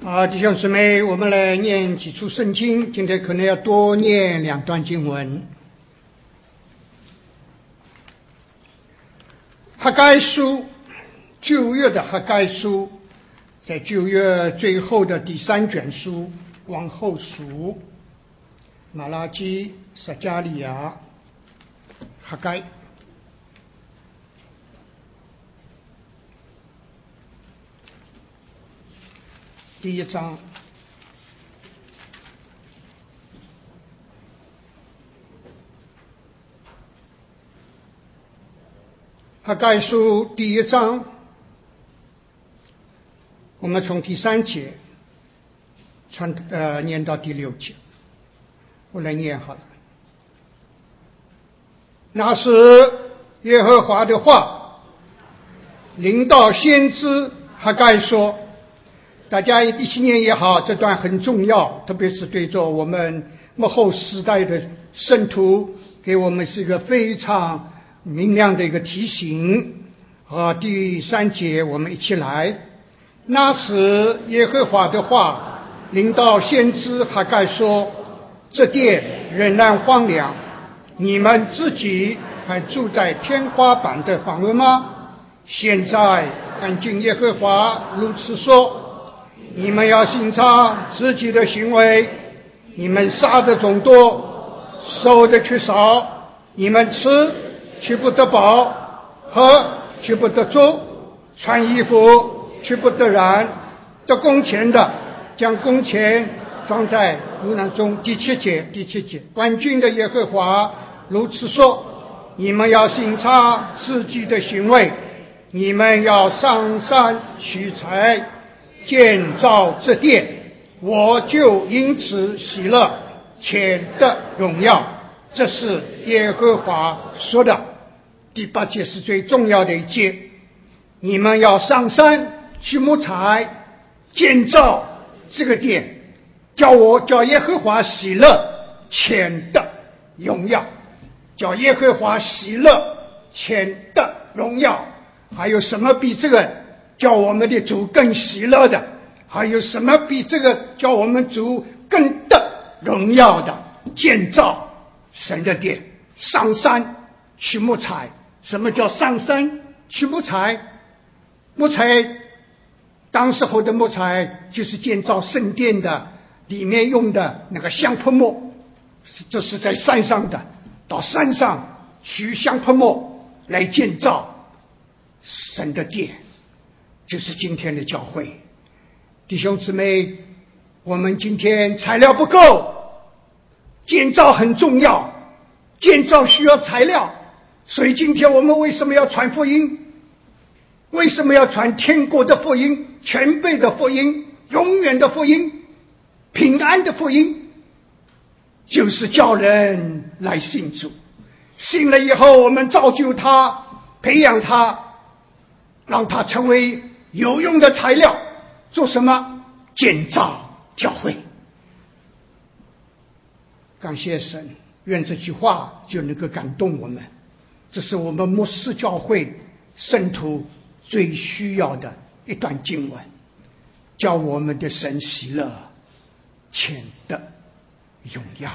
好，弟兄姊妹，我们来念几处圣经，今天可能要多念2段经文。哈该书，旧约的哈该书，在旧约最后的第3卷书往后数，马拉基、撒迦利亚、哈该。第1章，哈该书第1章，我们从第3节念到第6节，我来念好了。那时耶和华的话临到先知哈该说，大家一起念也好，这段很重要，特别是对着我们末后时代的圣徒，给我们是一个非常明亮的一个提醒。第3节我们一起来。那时耶和华的话临到先知哈该说，这殿仍然荒凉，你们自己还住在天花板的房屋吗？现在看见耶和华如此说，你们要省察自己的行为，你们杀的总多，收的却少，你们吃却不得饱，喝却不得足，穿衣服却不得染，得工钱的将工钱装在炉囊中。第七节，万军的耶和华如此说，你们要省察自己的行为，你们要上山取材建造这殿，我就因此喜乐，且得荣耀。这是耶和华说的。第8节是最重要的一节，你们要上山去木材建造这个殿，叫耶和华喜乐，且得荣耀。叫耶和华喜乐，且得荣耀。还有什么比这个叫我们的主更喜乐的？还有什么比这个叫我们主更得荣耀的？建造神的殿，上山去木材。什么叫上山去木材？木材当时候的木材就是建造圣殿的里面用的那个香柏木，这是在山上的，到山上取香柏木来建造神的殿，就是今天的教会。弟兄姊妹，我们今天材料不够，建造很重要，建造需要材料，所以今天我们为什么要传福音？为什么要传天国的福音、全备的福音、永远的福音、平安的福音？就是叫人来信主，信了以后我们造就他，培养他，让他成为有用的材料，做什么？建造教会。感谢神，愿这句话就能够感动我们。这是我们末世教会圣徒最需要的一段经文，叫我们的神喜乐，且得荣耀。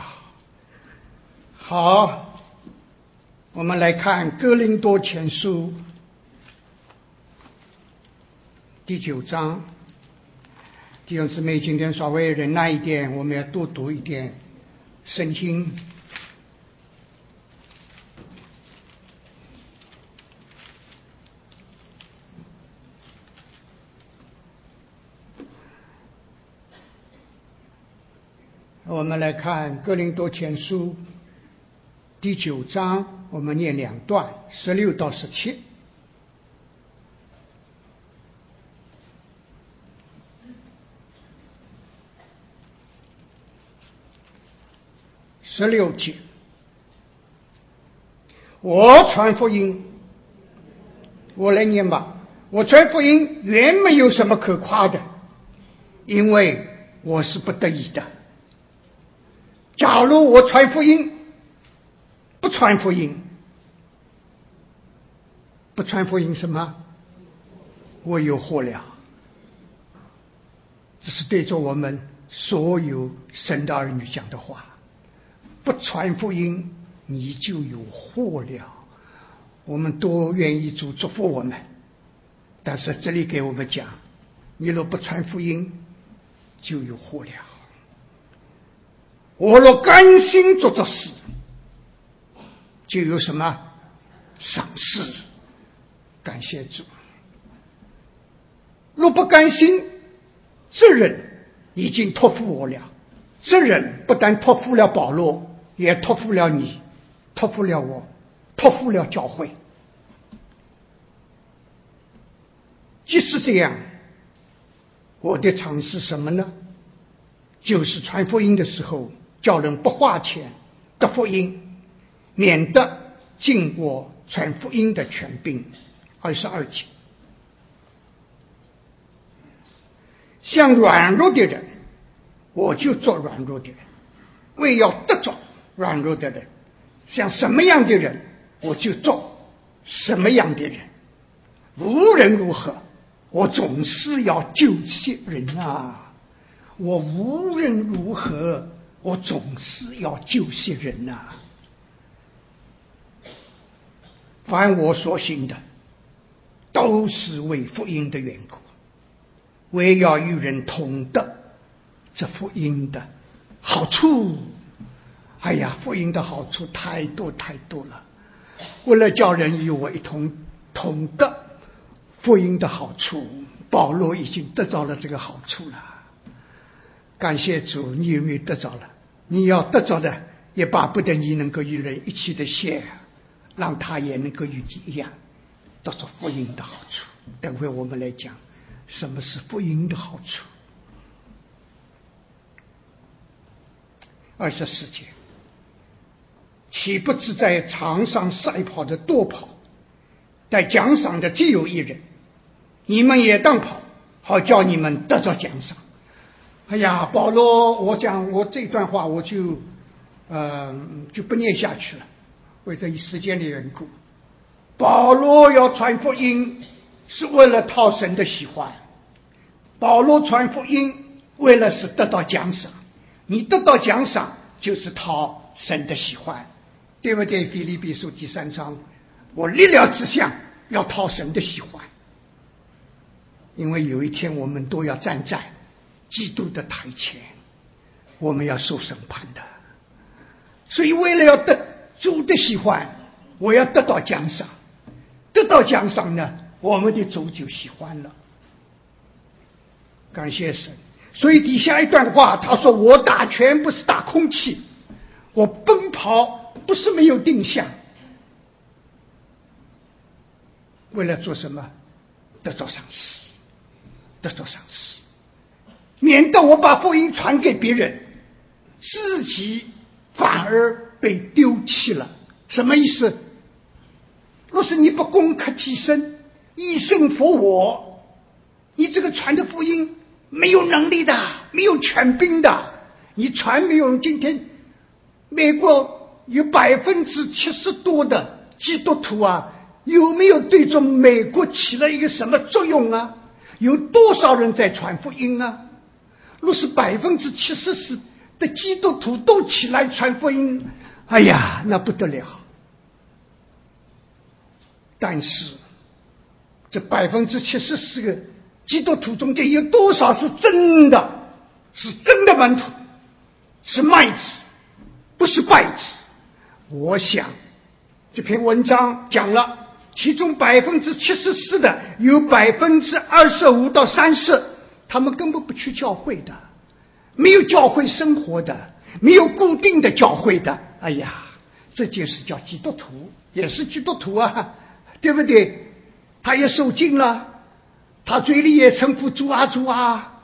好，我们来看哥林多前书第9章。弟兄姊妹，今天稍微忍耐一点，我们要多读一点圣经。我们来看哥林多前书第9章，我们念2段，16到17。16节，我传福音，我来念吧。我传福音原没有什么可夸的，因为我是不得已的。假如我传福音，不传福音什么？我有祸了。 这是对着我们所有神的儿女讲的话。不传福音，你就有祸了。我们都愿意主祝福我们，但是这里给我们讲，你若不传福音，就有祸了。我若甘心做这事，就有什么赏识。感谢主。若不甘心，这人已经托付我了。这人不但托付了保罗，也托付了你，托付了我，托付了教会。即使这样，我的尝试什么呢？就是传福音的时候，叫人不花钱得福音，免得尽我传福音的权柄。22节。像软弱的人，我就做软弱的人，为要得着软弱的人。像什么样的人，我就做什么样的人。无论如何，我总是要救些人啊！我无论如何，我总是要救些人啊！凡我所行的，都是为福音的缘故，为要与人同得这福音的好处。哎呀，福音的好处太多太多了。为了叫人与我一同得福音的好处，保罗已经得着了这个好处了。感谢主，你有没有得着了？你要得着的，也巴不得你能够与人一起的share，让他也能够与你一样得着福音的好处。等会我们来讲什么是福音的好处。24节，岂不知在场上赛跑的多跑，在奖赏的只有一人，你们也当跑，好叫你们得着奖赏。哎呀，保罗，我讲我这段话我就不念下去了，为这一时间的缘故。保罗要传福音是为了讨神的喜欢，保罗传福音为了是得到奖赏，你得到奖赏就是讨神的喜欢，对不对？腓立比书第3章，我立了志向要讨神的喜欢，因为有一天我们都要站在基督的台前，我们要受审判的。所以为了要得主的喜欢，我要得到奖赏，得到奖赏呢，我们的主就喜欢了。感谢神。所以底下一段话他说，我打拳不是打空气，我奔跑不是没有定向，为了做什么？得着赏识，得着赏识，免得我把福音传给别人，自己反而被丢弃了。什么意思？若是你不攻克己身，以身服我，你这个传的福音没有能力的，没有权柄的，你传没有。今天美国有70%多的基督徒啊，有没有对着美国起了一个什么作用啊？有多少人在传福音啊？若是70%的基督徒都起来传福音，哎呀，那不得了。但是这74%个基督徒中间有多少是真的门徒，是麦子，不是稗子？我想这篇文章讲了，其中74%的有25%到30%，他们根本不去教会的，没有教会生活的，没有固定的教会的。哎呀，这就是叫基督徒，也是基督徒啊，对不对？他也受尽了，他嘴里也称呼主啊主啊。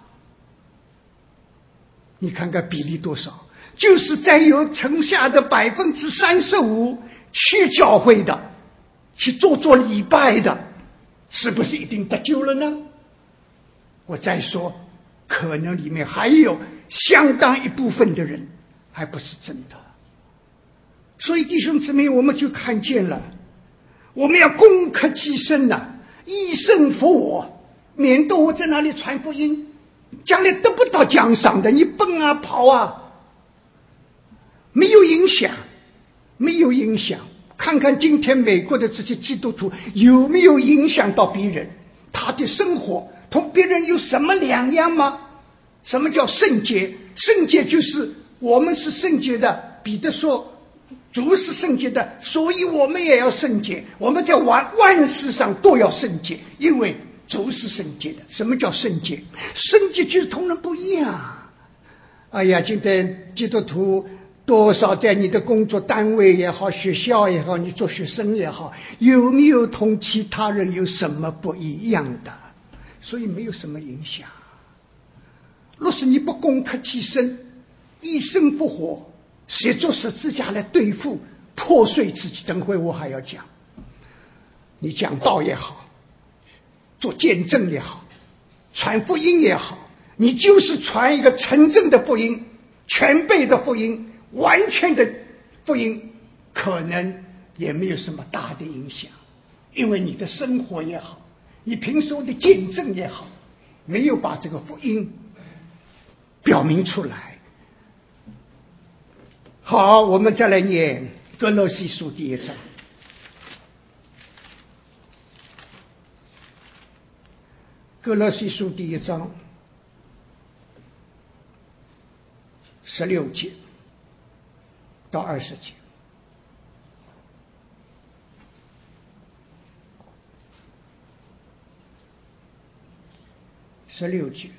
你看看比例多少？就是在有剩下的35%去教会的，去做礼拜的，是不是一定得救了呢？我再说，可能里面还有相当一部分的人还不是真的。所以弟兄姊妹，我们就看见了，我们要攻克己身呐，以身服我，免得我在那里传福音， 将来得不到奖赏的，你奔啊跑啊，没有影响，没有影响。看看今天美国的这些基督徒有没有影响到别人？他的生活同别人有什么两样吗？什么叫圣洁？圣洁就是我们是圣洁的，彼得说主是圣洁的，所以我们也要圣洁。我们在万事上都要圣洁，因为主是圣洁的。什么叫圣洁？圣洁就是同人不一样。哎呀，今天基督徒多少在你的工作单位也好，学校也好，你做学生也好，有没有同其他人有什么不一样的？所以没有什么影响。若是你不攻克己身，一生不活，写作十字架来对付破碎自己。等会我还要讲，你讲道也好，做见证也好，传福音也好，你就是传一个纯正的福音，全备的福音，完全的福音，可能也没有什么大的影响。因为你的生活也好，你平时的见证也好，没有把这个福音表明出来。好，我们再来念歌罗西书第1章。歌罗西书第1章16节到20节。16节，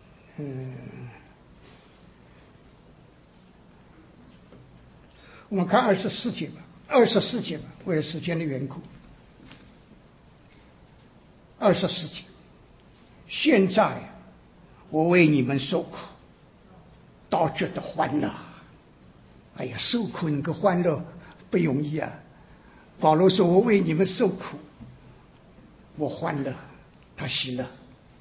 我们看24节吧，24节吧，为了时间的缘故。24节，现在我为你们受苦，倒觉得欢乐。哎呀，受苦能够欢乐不容易啊！保罗说：“我为你们受苦，我欢乐。”他喜乐。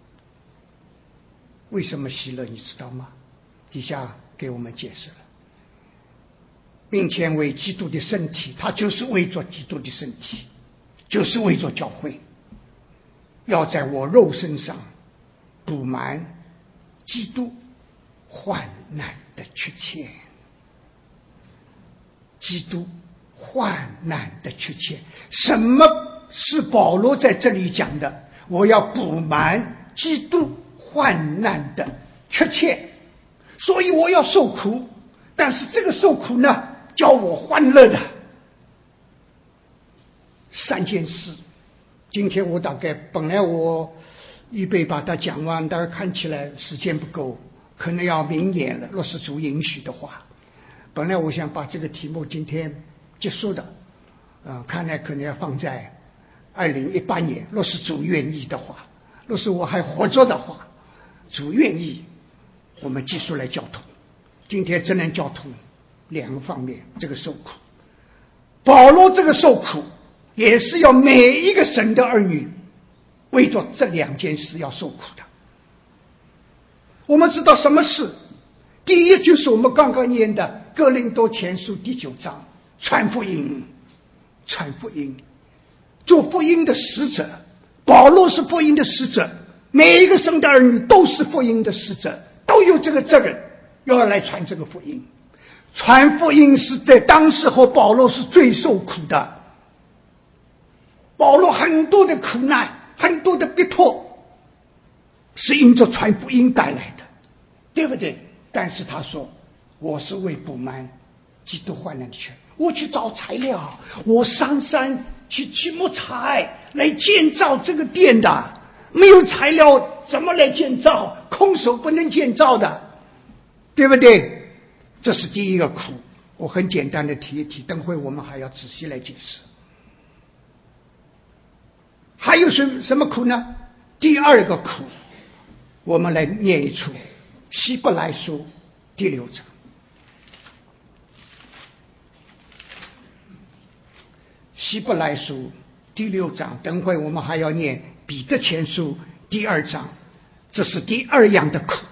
为什么喜乐？你知道吗？底下给我们解释了。并且为基督的身体，他就是为着基督的身体，就是为着教会，要在我肉身上补满基督患难的缺欠。基督患难的缺欠，什么是保罗在这里讲的？我要补满基督患难的缺欠，所以我要受苦。但是这个受苦呢，叫我欢乐的3件事。今天我大概本来我预备把它讲完，但是看起来时间不够，可能要明年了，若是主允许的话。本来我想把这个题目今天结束的，看来可能要放在2018年，若是主愿意的话，若是我还活着的话，主愿意，我们继续来交通。今天只能交通2个方面，这个受苦。保罗这个受苦也是要每一个神的儿女为着这2件事要受苦的。我们知道什么事？第一就是我们刚刚念的哥林多前书第9章，传福音，传福音，做福音的使者。保罗是福音的使者，每一个神的儿女都是福音的使者，都有这个责任要来传这个福音。传福音是在当时候保罗是最受苦的，保罗很多的苦难，很多的逼迫是因着传福音带来的，对不对？但是他说，我是为补满基督患难的缺，我去找材料，我上山去木材来建造这个殿的，没有材料怎么来建造？空手不能建造的，对不对？这是第一个苦，我很简单的提一提，等会我们还要仔细来解释。还有什么苦呢？第二个苦，我们来念一出希伯来书第6章。希伯来书第6章，等会我们还要念彼得前书第2章，这是第2样的苦。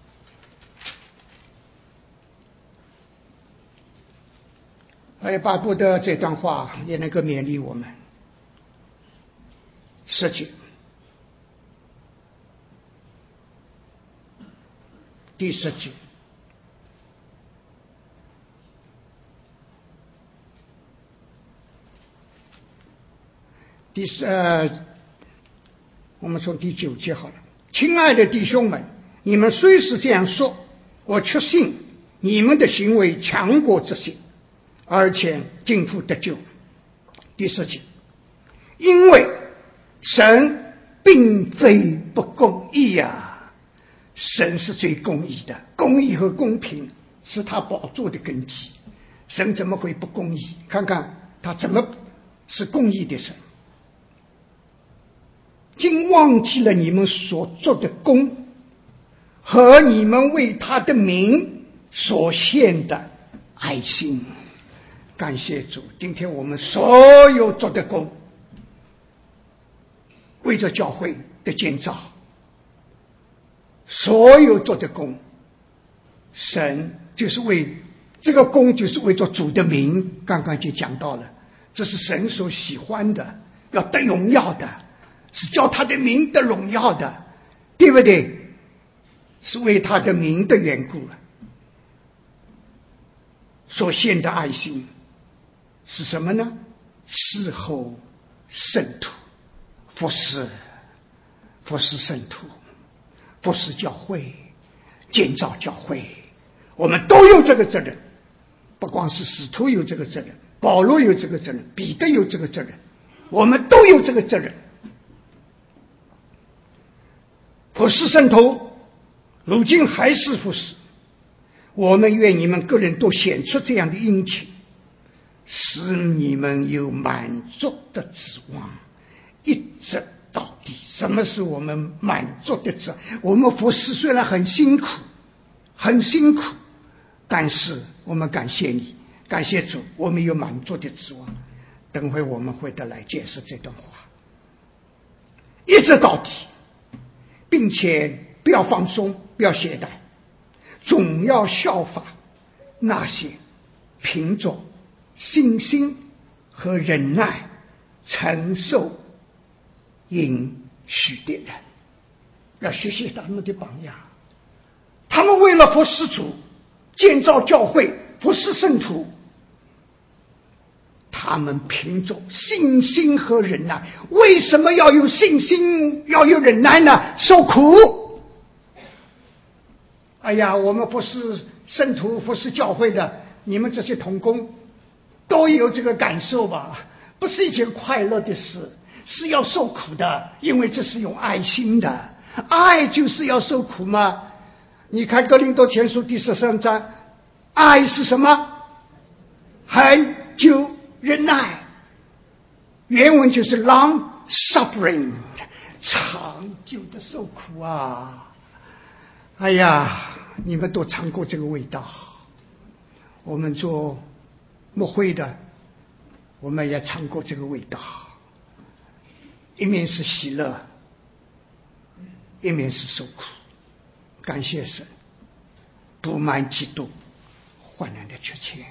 而巴不得这段话也能够勉励我们。10节， 第10节。我们从第9节好了。亲爱的弟兄们，你们虽是这样说，我确信你们的行为强过这些，而且进步得救。第10节，因为神并非不公义啊，神是最公义的，公义和公平是他宝座的根基，神怎么会不公义？看看他怎么是公义的神。竟忘记了你们所做的功和你们为他的名所献的爱心。感谢主，今天我们所有做的功，为着教会的建造，所有做的功，神就是为这个功，就是为着主的名。刚刚就讲到了，这是神所喜欢的，要得荣耀的，是叫他的名得荣耀的，对不对？是为他的名的缘故所献的爱心是什么呢？侍候圣徒，服侍圣徒，服侍教会，建造教会，我们都有这个责任。不光是使徒有这个责任，保罗有这个责任，彼得有这个责任，我们都有这个责任。服侍圣徒，如今还是服侍。我们愿你们个人都显出这样的殷勤，使你们有满足的指望，一直到底。什么是我们满足的指望？我们服侍虽然很辛苦，但是我们感谢你，感谢主，我们有满足的指望。等会我们会得来解释这段话，一直到底，并且不要放松，不要懈怠，总要效法那些凭着信心和忍耐承受应许的人，要学习他们的榜样。他们为了服侍主，建造教会，服侍圣徒，他们凭着信心和忍耐。为什么要有信心，要有忍耐呢？受苦。哎呀，我们服侍圣徒，服侍教会的，你们这些同工都有这个感受吧？不是一件快乐的事，是要受苦的，因为这是用爱心的。爱就是要受苦嘛。你看哥林多前书第13章，爱是什么？恒久忍耐，原文就是 long suffering， 长久的受苦啊。哎呀，你们都尝过这个味道。我们做牧会的，我们也尝过这个味道。一面是喜乐，一面是受苦。感谢神，不满基督患难的缺欠。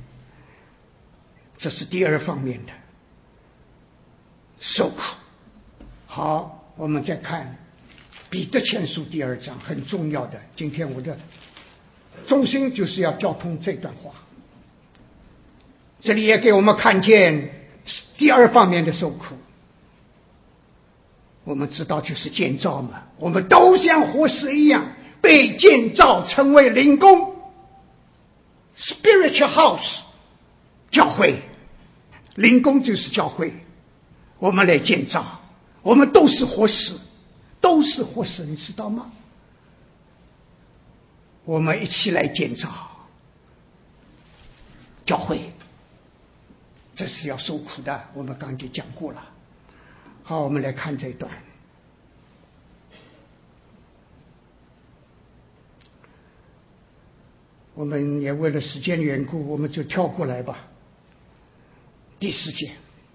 这是第2方面的受苦。好，我们再看彼得前书第2章，很重要的。今天我的中心就是要交通这段话。这里也给我们看见第2方面的受苦。我们知道就是建造嘛，我们都像活石一样被建造成为灵宫 spiritual house， 教会。灵宫就是教会，我们来建造，我们都是活石，你知道吗？我们一起来建造教会，这是要受苦的，我们刚才讲过了。好，我们来看这一段。我们也为了时间缘故，我们就跳过来吧。第4节，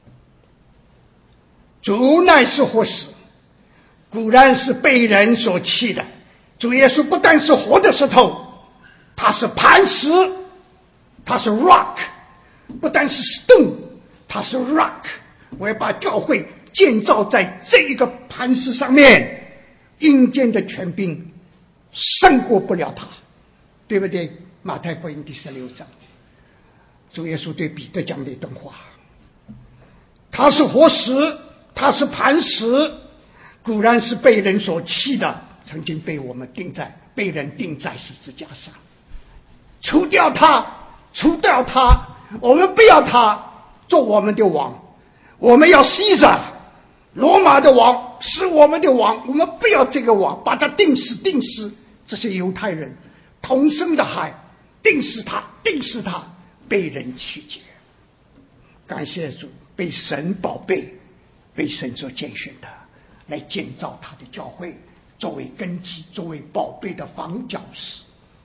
主乃是活石，固然是被人所弃的。主耶稣不但是活的石头，他是磐石，他是 rock， 不但是 stone， 他是 rock。我要把教会建造在这一个磐石上面，阴间的权柄胜过不了他，对不对？马太福音第16章，主耶稣对彼得讲了一段话，他是活石，他是磐石，固然是被人所弃的，曾经被人钉在十字架上，除掉他，我们不要他做我们的王，我们要西撒罗马的王是我们的王，我们不要这个王，把他钉死。这些犹太人同声的喊，钉死他，被人曲解。感谢主，被神宝贝，被神所拣选的，来建造他的教会，作为根基，作为宝贝的房角石。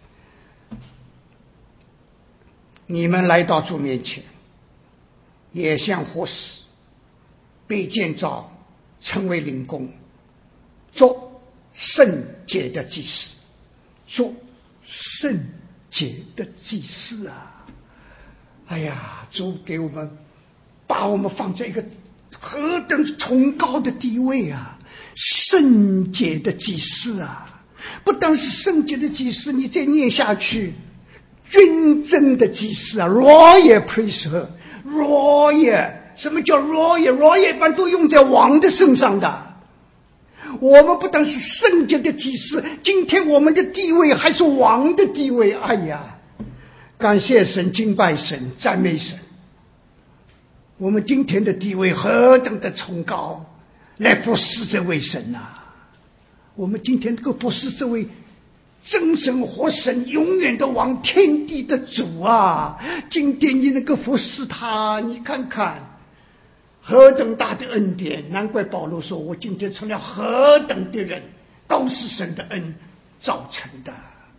你们来到主面前，也像活石，被建造成为灵宫，做圣洁的祭司，做圣洁的祭司啊！哎呀，主给我们把我们放在一个何等崇高的地位啊！圣洁的祭司啊，不但是圣洁的祭司，你再念下去，君尊的祭司啊 ，royal priesthood，royal， 什么叫 royal？royal 一般都用在王的身上的。我们不但是圣洁的祭司，今天我们的地位还是王的地位。哎呀，感谢神，敬拜神，赞美神。我们今天的地位何等的崇高，来服侍这位神啊！我们今天这个服侍这位真神活神，永远的王，天地的主啊！今天你能够服侍他，你看看何等大的恩典！难怪保罗说，我今天成了何等的人，都是神的恩造成的。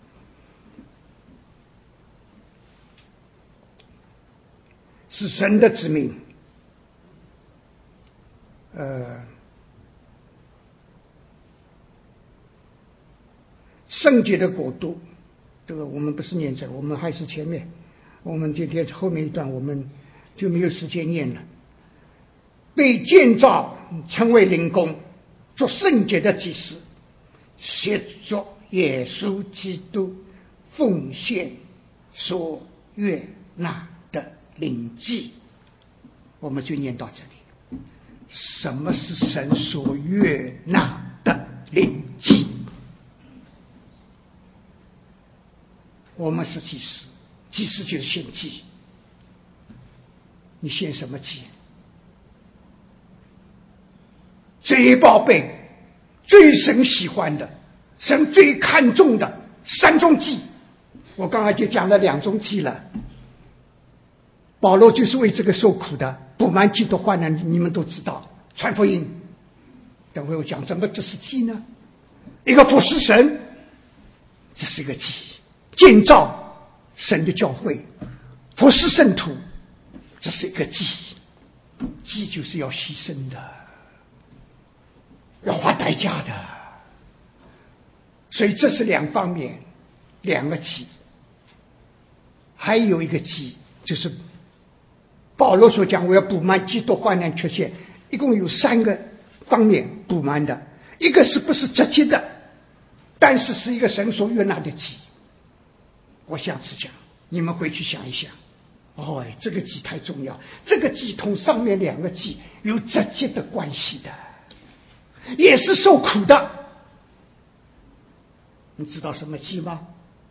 是神的子民，圣洁的国度，这个我们不是念这个，我们还是前面，我们今天后面一段我们就没有时间念了。被建造成为灵宫，做圣洁的祭司，协助耶稣基督奉献所悦纳的灵祭。我们就念到这里。什么是神所悦纳的灵祭？我们是祭司，祭司就是献祭。你献什么祭？最宝贝、最神喜欢的、神最看重的3种祭，我刚才就讲了2种祭了。保罗就是为这个受苦的，不满基督患难，你们都知道。传福音，等会我讲怎么这是祭呢？一个服侍神，这是一个祭；建造神的教会，服侍圣徒，这是一个祭。祭就是要牺牲的，要花代价的，所以这是2方面，2个祭。还有一个祭，就是保罗所讲，我要补满基督患难缺陷，一共有3个方面补满的。一个是不是直接的，但是是一个神所悦纳的祭。我下次讲，你们回去想一想。哦，这个祭太重要，这个祭同上面2个祭有直接的关系的，也是受苦的。你知道什么祭吗？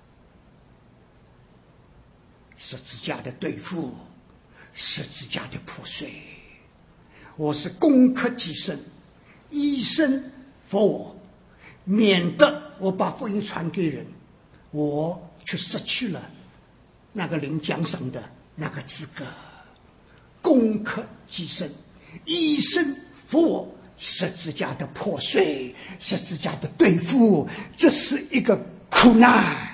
十字架的对付，十字架的破碎。我是攻克己身，以身服我，免得我把福音传给人，我却失去了那个领奖赏的那个资格。攻克己身，以身服我，十字架的破碎，十字架的对付，这是一个苦难。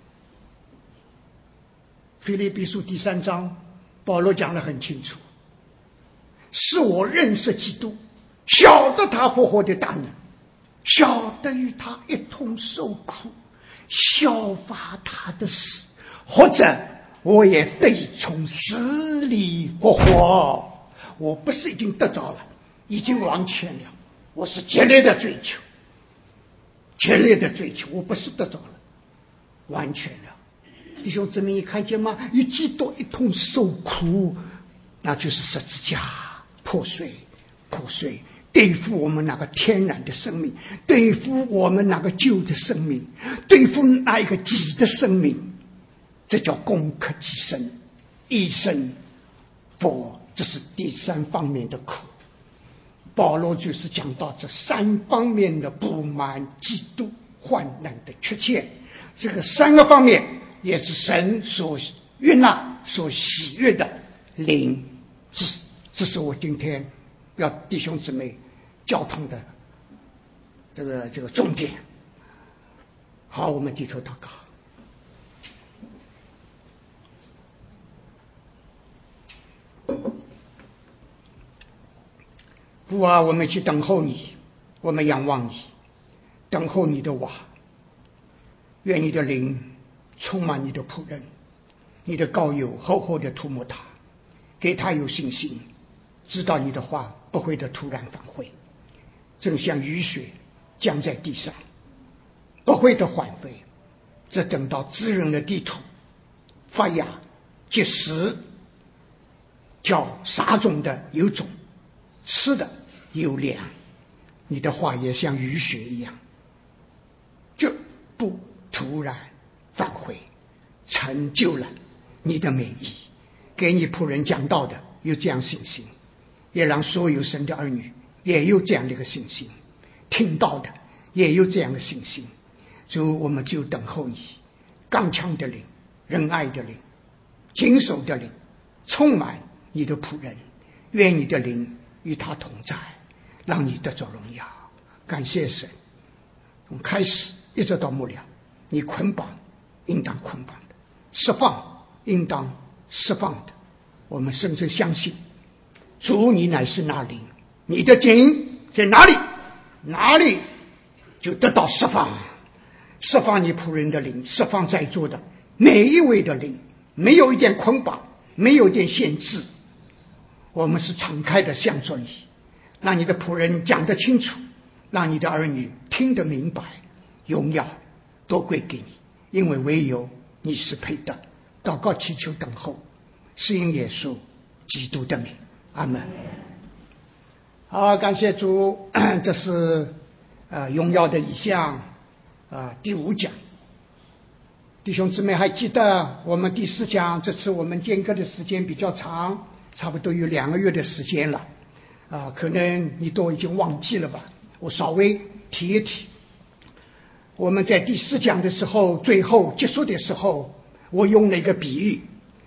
腓立比书第3章，保罗讲得很清楚，是我认识基督，晓得他复活的大能，晓得与他一同受苦，效法他的死，或者我也得从死里复活。我不是已经得着了，已经完全了，我是竭力的追求， 强烈的追求，我不是得着了，完全了。弟兄姊妹，你看见吗？与基督一同受苦，那就是十字架破碎，对付我们那个天然的生命，对付我们那个旧的生命，对付那一个己的生命，这叫攻克己身，一生佛，这是第三方面的苦。保罗就是讲到这三方面的不满、嫉妒、患难的缺陷，这个三个方面也是神所悦纳、所喜悦的灵。这是我今天要弟兄姊妹交通的这个重点。好，我们低头祷告。父啊，我们去等候你，我们仰望你，等候你的话。愿你的灵充满你的仆人，你的膏油厚厚的涂抹他，给他有信心，知道你的话不会的突然返回，正像雨水降在地上，不会的缓飞，这等到滋润的地土发芽结实，叫撒种的有种，吃的有粮。你的话也像雨雪一样，就不突然返回，成就了你的美意。给你仆人讲道的有这样信心，也让所有神的儿女也有这样的一个信心，听到的也有这样的信心。主，我们就等候你刚强的灵、仁爱的灵、谨守的灵，充满你的仆人。愿你的灵与他同在，让你得着荣耀。感谢神，从开始一直到末了，你捆绑应当捆绑的，释放应当释放的。我们深深相信，主你乃是那灵，你的灵在哪里，哪里就得到释放。释放你仆人的灵，释放在座的每一位的灵，没有一点捆绑，没有一点限制。我们是敞开的向着你，让你的仆人讲得清楚，让你的儿女听得明白。荣耀都归给你，因为唯有你是配的。祷告祈求等候，是因耶稣基督的名，阿门。好，感谢主。这是荣耀的意象第5讲。弟兄姊妹还记得我们第4讲，这次我们间隔的时间比较长，差不多有2个月的时间了可能你都已经忘记了吧，我稍微提一提。我们在第4讲的时候，最后结束的时候，我用了一个比喻。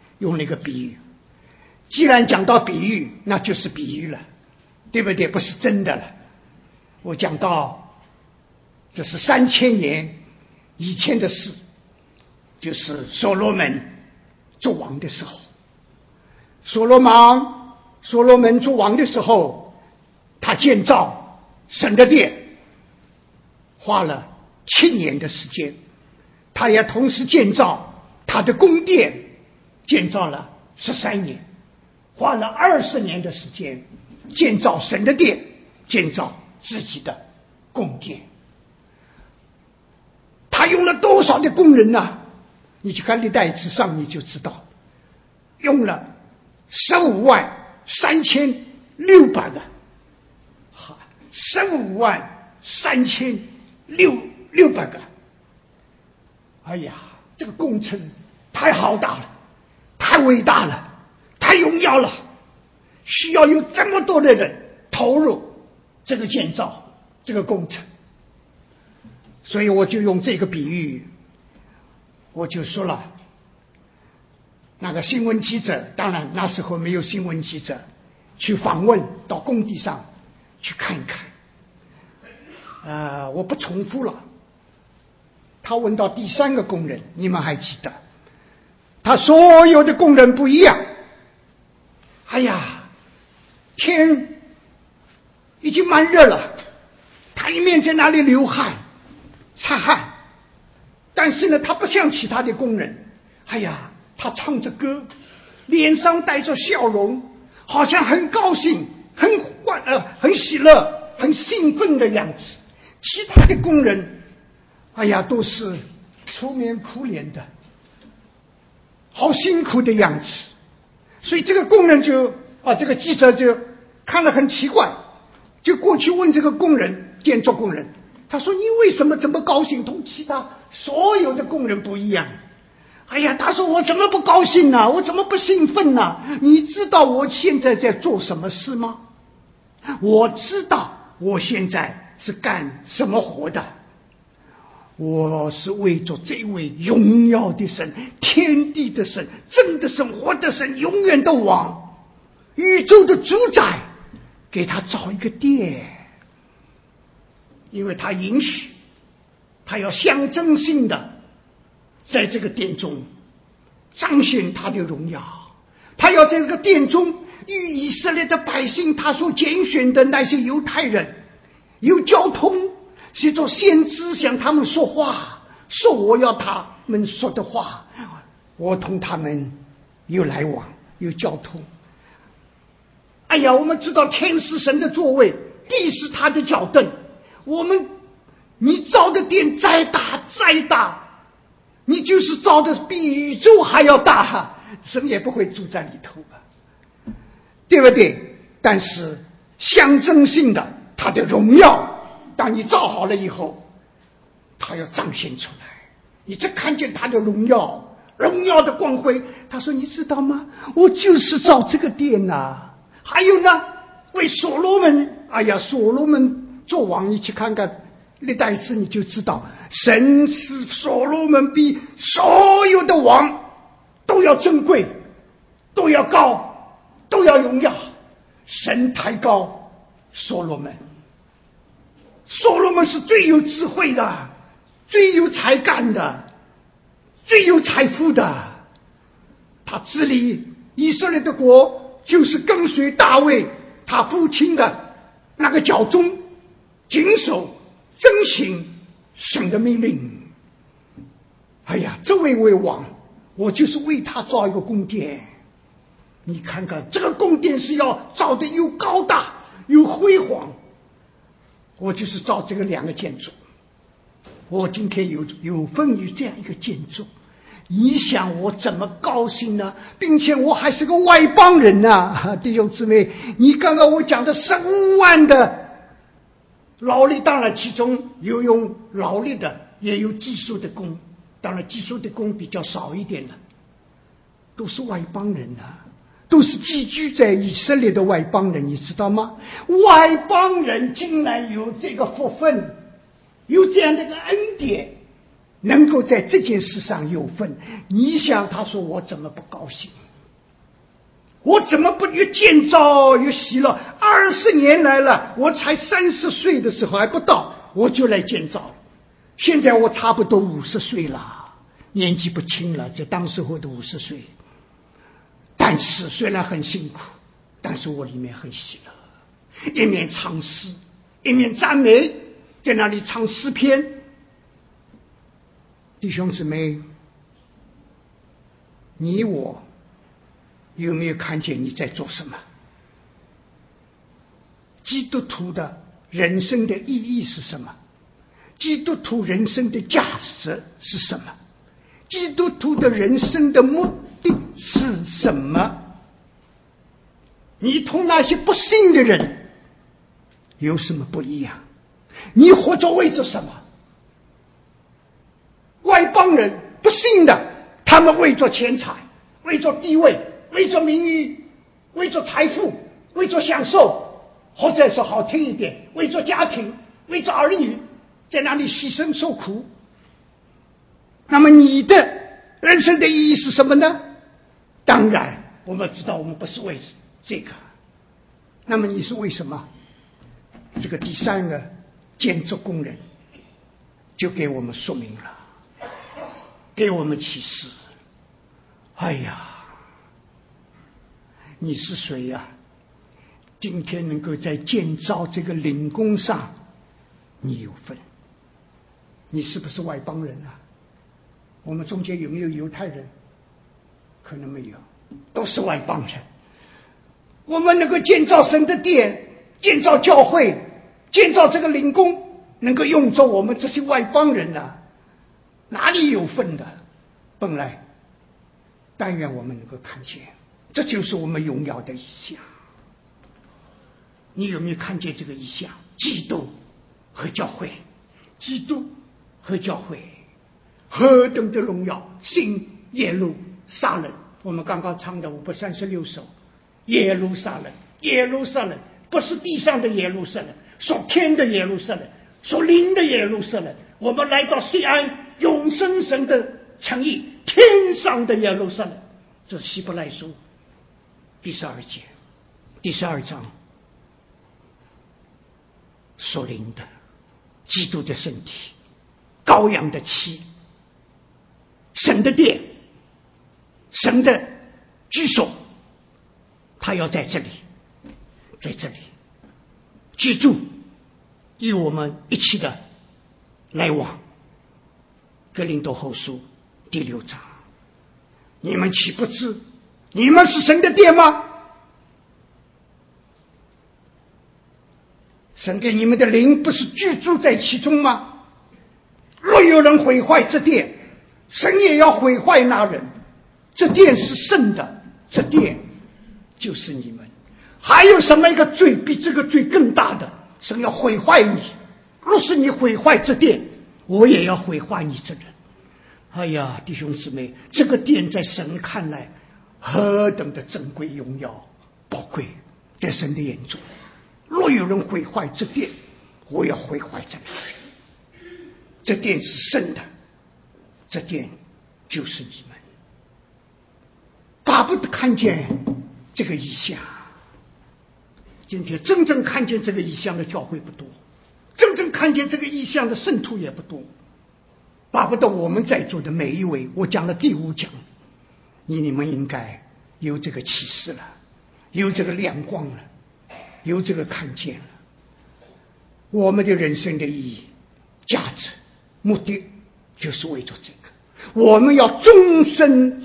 既然讲到比喻，那就是比喻了，对不对？不是真的了。我讲到这是3000年以前的事，就是所罗门做王的时候。所罗门做王的时候，他建造神的殿，花了7年的时间。他也同时建造他的宫殿，建造了13年，花了20年的时间建造神的殿，建造自己的宫殿。他用了多少的工人呢？你去看历代志上你就知道，用了153600个，153600个。哎呀，这个工程太浩大了，太伟大了，太荣耀了，需要有这么多的人投入这个建造这个工程。所以我就用这个比喻，我就说了，那个新闻记者，当然那时候没有新闻记者，去访问到工地上去看一看。我不重复了。他问到第3个工人，你们还记得？他所有的工人不一样。哎呀，天已经蛮热了，他一面在那里流汗擦汗，但是呢，他不像其他的工人。哎呀，他唱着歌，脸上带着笑容，好像很高兴、很喜乐、很兴奋的样子。其他的工人哎呀，都是愁眉苦脸的，好辛苦的样子。所以这个工人这个记者就看了很奇怪，就过去问这个工人，建筑工人，他说：“你为什么这么高兴？同其他所有的工人不一样？”哎呀，他说：“我怎么不高兴呢？我怎么不兴奋呢？你知道我现在在做什么事吗？我知道我现在是干什么活的。我是为着这位荣耀的神，天地的神，真的神，活的神，永远的王，宇宙的主宰，给他造一个殿。因为他允许，他要象征性的在这个殿中彰显他的荣耀，他要在这个殿中与以色列的百姓，他所拣选的那些犹太人有交通，写作先知向他们说话，说我要他们说的话，我同他们有来往，有交通。哎呀，我们知道天是神的座位，地是他的脚凳。你造的殿再大再大，你就是造的比宇宙还要大，神也不会住在里头吧，对不对？但是象征性的，他的荣耀，当你造好了以后，他要彰显出来，你只看见他的荣耀，荣耀的光辉。他说：“你知道吗？我就是造这个殿啊。还有呢，为所罗门，哎呀，所罗门做王，你去看看历代志，你就知道，神是所罗门比所有的王都要珍贵，都要高，都要荣耀。神抬高所罗门，所罗门是最有智慧的，最有才干的，最有财富的。他治理以色列的国，就是跟随大卫他父亲的那个脚中，谨守遵行神的命令。哎呀，这位为王，我就是为他造一个宫殿。你看看这个宫殿是要造的又高大又辉煌，我就是造这个两个建筑。我今天有份于这样一个建筑，你想我怎么高兴呢？并且我还是个外邦人啊，弟兄姊妹，你刚刚我讲的15万的劳力，当然其中有用劳力的，也有技术的工，当然技术的工比较少一点了，都是外邦人啊，都是寄居在以色列的外邦人，你知道吗？外邦人竟然有这个福分，有这样的一个恩典，能够在这件事上有份。你想，他说我怎么不高兴？我怎么不越建造越喜乐？20年来了，我才30岁的时候还不到，我就来建造了。现在我差不多50岁了，年纪不轻了，在当时候的50岁。但是虽然很辛苦，但是我里面很喜乐，一面唱诗，一面赞美，在那里唱诗篇。弟兄姊妹，你我有没有看见你在做什么？基督徒的人生的意义是什么？基督徒人生的价值是什么？基督徒的人生的目的是什么？你同那些不信的人有什么不一样？你活着为着什么？外邦人不信的，他们为着钱财，为着地位，为着名誉，为着财富，为着享受，或者说好听一点，为着家庭，为着儿女，在那里牺牲受苦。那么你的人生的意义是什么呢？当然我们知道我们不是为这个，那么你是为什么？这个第3个建筑工人就给我们说明了，给我们启示。哎呀，你是谁呀？今天能够在建造这个灵宫上你有份。你是不是外邦人啊？我们中间有没有犹太人？可能没有，都是外邦人。我们能够建造神的殿，建造教会，建造这个灵宫，能够用着我们这些外邦人啊， 哪里有份的？本来，但愿我们能够看见，这就是我们荣耀的意象。你有没有看见这个意象？基督和教会，基督和教会何等的荣耀！新耶路撒冷，我们刚刚唱的536首，耶路撒冷，耶路撒冷，不是地上的耶路撒冷，属天的耶路撒冷，属灵的耶路撒冷。我们来到西安永生神的诚意，天上的耶路撒冷。这是希伯来书第12节第12章，属灵的基督的身体，羔羊的妻，神的殿，神的居所，他要在这里，在这里居住，与我们一起的来往。哥林多后书第6章，你们岂不知你们是神的殿吗？神给你们的灵不是居住在其中吗？若有人毁坏这殿，神也要毁坏那人。这殿是圣的，这殿就是你们。还有什么一个罪比这个罪更大的？神要毁坏你。若是你毁坏这殿，我也要毁坏你这人。哎呀，弟兄姊妹，这个殿在神看来何等的珍贵、荣耀、宝贵，在神的眼中。若有人毁坏这殿，我要毁坏这人。这殿是圣的，这殿就是你们。巴不得看见这个异象。今天真正看见这个异象的教会不多，真正看见这个异象的圣徒也不多。巴不得我们在座的每一位，我讲了第5讲，你们应该有这个启示了，有这个亮光了，有这个看见了。我们的人生的意义、价值、目的，就是为着这个。我们要终身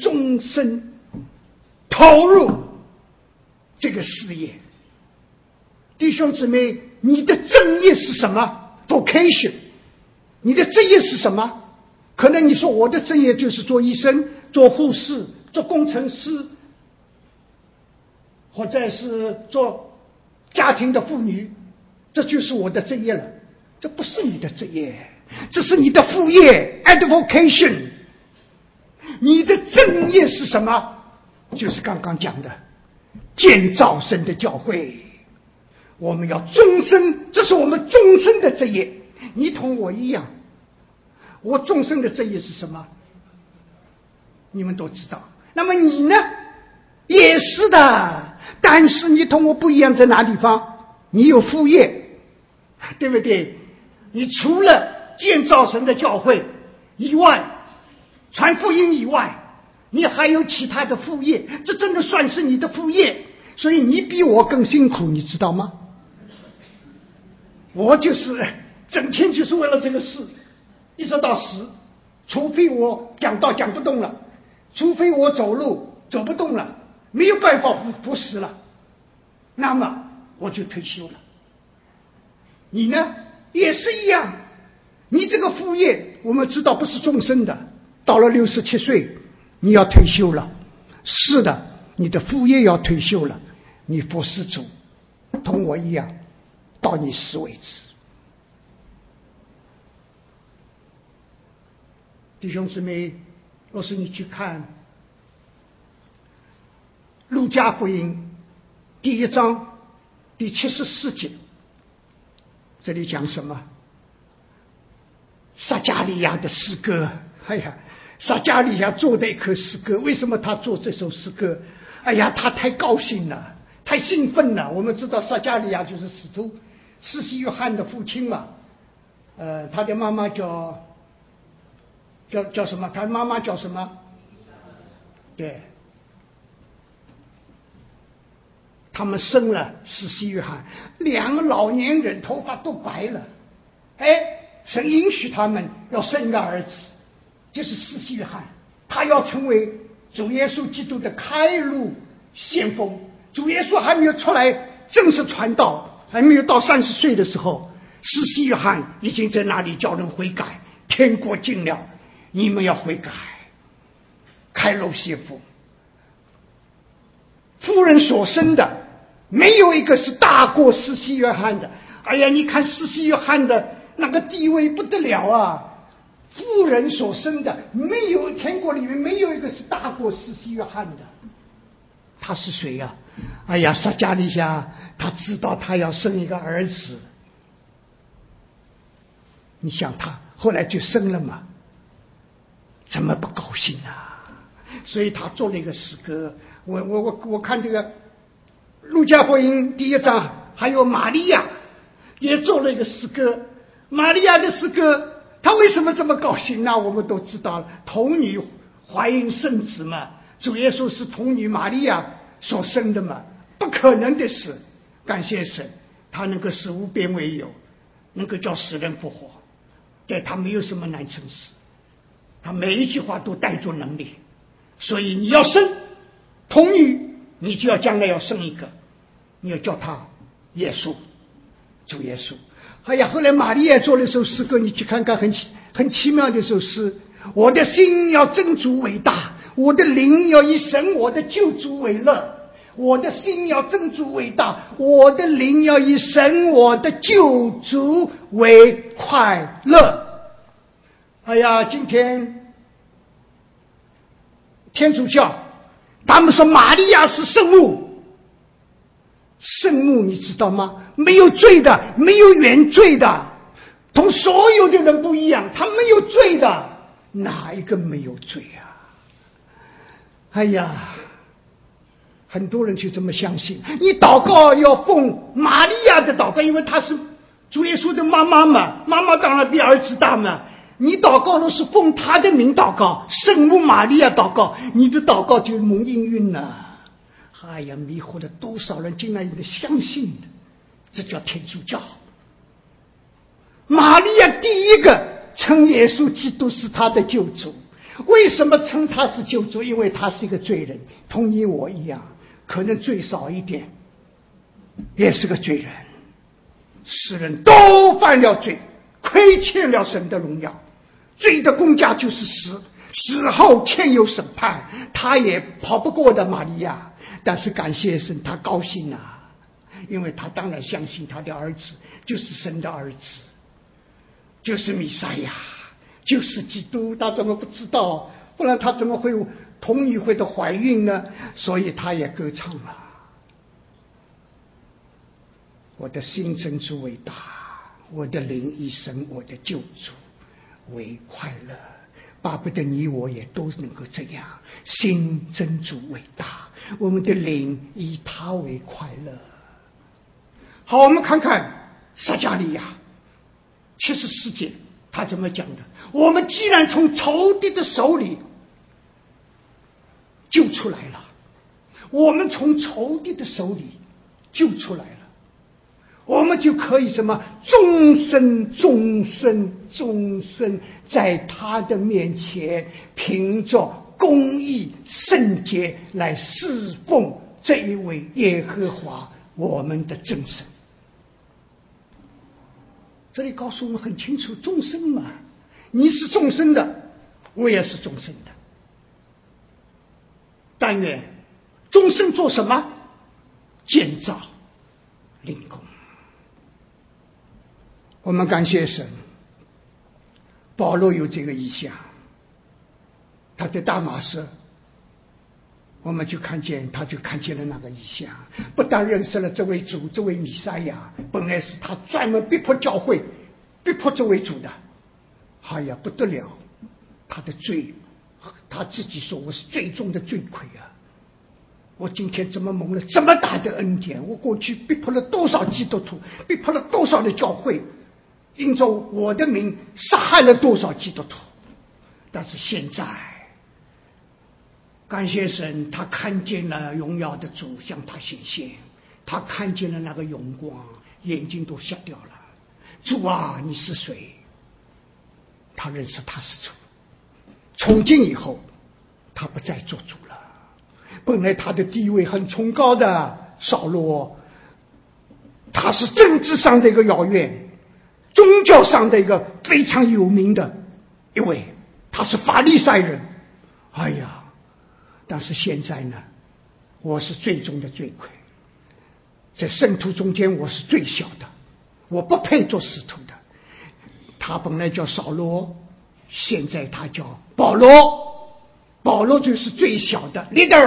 投入这个事业。弟兄姊妹，你的正业是什么 ？vocation， 你的正业是什么？可能你说我的正业就是做医生、做护士、做工程师，或者是做家庭的妇女，这就是我的正业了。这不是你的正业，这是你的副业 advocation。你的正业是什么？就是刚刚讲的建造神的教会。我们要终身，这是我们终身的正业。你同我一样，我终身的正业是什么？你们都知道。那么你呢？也是的，但是你同我不一样在哪地方？你有副业，对不对？你除了建造神的教会以外，传福音以外，你还有其他的副业，这真的算是你的副业。所以你比我更辛苦，你知道吗？我就是整天就是为了这个事，一直到死，除非我讲道讲不动了，除非我走路走不动了，没有办法服侍了，那么我就退休了。你呢也是一样，你这个副业我们知道不是终身的，到了67岁你要退休了。是的，你的副业要退休了，你服侍主同我一样到你死为止。弟兄姊妹，若是你去看路加福音第1章第74节，这里讲什么？撒迦利亚的诗歌。哎呀，撒迦利亚做的一首诗歌。为什么他做这首诗歌？哎呀，他太高兴了，太兴奋了。我们知道撒迦利亚就是使徒施洗约翰的父亲嘛。他的妈妈叫什么？他妈妈叫什么？对，他们生了施洗约翰，2个老年人头发都白了。神允许他们要生一个儿子，就是施洗约翰。他要成为主耶稣基督的开路先锋。主耶稣还没有出来正式传道，还没有到30岁的时候，施洗约翰已经在那里叫人悔改，天国近了， 你们要悔改。开路谢妇，夫人所生的没有一个是大过施洗约翰的。哎呀，你看施洗约翰的那个地位不得了啊！夫人所生的没有，天国里面没有一个是大过施洗约翰的。他是谁呀？哎呀，撒迦利亚他知道他要生一个儿子，你想他后来就生了嘛，怎么不高兴啊？所以他做了一个诗歌。我看这个路加福音第1章，还有玛利亚也做了一个诗歌。玛利亚的诗歌，她为什么这么高兴呢？我们都知道了，童女怀孕生子嘛，主耶稣是童女玛利亚所生的嘛，不可能的事。感谢神，他能够使无变为有，能够叫死人复活，在他没有什么难成事，他每一句话都带着能力。所以你要生童女，你就要将来要生一个，你要叫他耶稣，主耶稣。哎呀，后来玛利亚做了一首诗歌，你去看看，很奇妙的一首诗。我的心要真主伟大，我的灵要以神我的救主为乐。我的心要真主伟大，我的灵要以神我的救主为快乐。哎呀，今天天主教他们说玛利亚是圣母，圣母你知道吗？没有罪的，没有原罪的，同所有的人不一样，他没有罪的，哪一个没有罪啊？哎呀，很多人就这么相信。你祷告要奉玛利亚的祷告，因为她是主耶稣的妈妈嘛，妈妈当然比儿子大嘛。你祷告的是奉他的名祷告，圣母玛利亚祷告，你的祷告就蒙应允了。哎呀，迷惑了多少人，竟然有人相信的，这叫天主教。玛利亚第一个称耶稣基督是他的救主。为什么称他是救主？因为他是一个罪人，同你我一样，可能罪少一点，也是个罪人。世人都犯了罪，亏欠了神的荣耀，罪的公价就是死，死后欠有审判，他也跑不过的玛利亚。但是感谢神，他高兴啊，因为他当然相信他的儿子就是神的儿子，就是弥赛亚，就是基督。他怎么不知道？不然他怎么会童女会的怀孕呢？所以他也歌唱了。我的心真主伟大，我的灵以神我的救主为快乐。巴不得你我也都能够这样，心真主伟大，我们的灵以他为快乐。好，我们看看撒迦利亚74节他怎么讲的。我们既然从仇敌的手里救出来了，我们从仇敌的手里救出来了，我们就可以什么终身终身终身在他的面前凭着公义圣洁来侍奉这一位耶和华我们的真神。这里告诉我们很清楚，众生嘛，你是众生的，我也是众生的。但愿众生做什么？建造灵宫。我们感谢神，保罗有这个意向，他对大马士，我们就看见了那个意向，不但认识了这位主，这位弥赛亚，本来是他专门逼迫教会，逼迫这位主的。哎呀，不得了，他的罪，他自己说我是最重的罪魁啊！我今天怎么蒙了这么大的恩典？我过去逼迫了多少基督徒，逼迫了多少的教会，因着我的名杀害了多少基督徒。但是现在感谢神，他看见了荣耀的主向他显现，他看见了那个荣光，眼睛都瞎掉了。主啊，你是谁？他认识他是主。从今以后他不再做主了。本来他的地位很崇高的扫罗，他是政治上的一个要员，宗教上的一个非常有名的一位， 他是法利赛人。哎呀，但是现在呢，我是最终的罪魁，在圣徒中间我是最小的，我不配做使徒的。他本来叫扫罗，现在他叫保罗，保罗就是最小的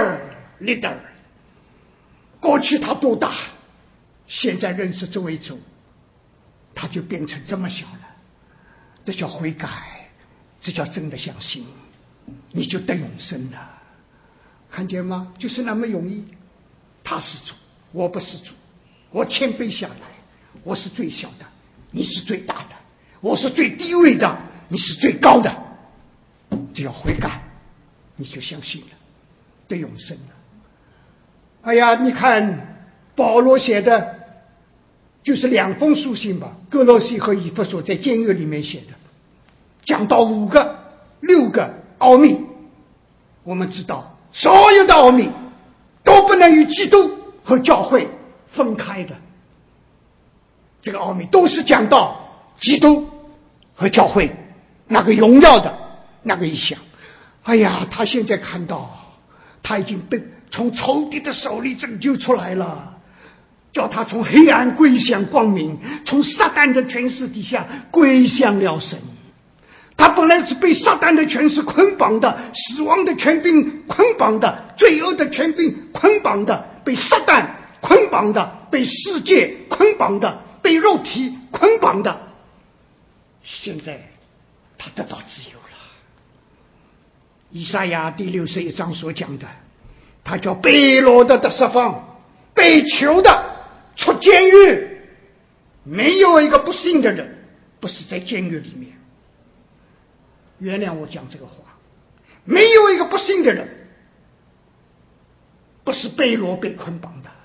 leader。 过去他多大，现在认识这位主，他就变成这么小了。这叫悔改，这叫真的相信，你就得永生了。看见吗？就是那么容易。他是主，我不是主，我谦卑下来，我是最小的，你是最大的，我是最低位的，你是最高的。只要悔改，你就相信了，得永生了。哎呀，你看保罗写的就是2封书信吧，哥罗西和以弗所，在监狱里面写的，讲到6个奥秘。我们知道所有的奥秘都不能与基督和教会分开的，这个奥秘都是讲到基督和教会那个荣耀的那个意象。哎呀，他现在看到他已经被从仇敌的手里拯救出来了，叫他从黑暗归向光明，从撒旦的权势底下归向了神。他本来是被撒旦的权势捆绑的，死亡的权柄捆绑的，罪恶的权柄捆绑的，被撒旦捆绑的，被世界捆绑的，被肉体捆绑的。现在他得到自由了。以赛亚第61章所讲的，他叫被掳的得释放，被囚的出监狱。没有一个不幸的人不是在监狱里面。原谅我讲这个话，没有一个不幸的人不是被掳被捆绑的。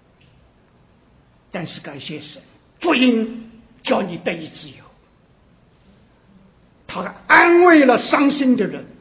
但是感谢神，福音叫你得以自由。他安慰了伤心的人，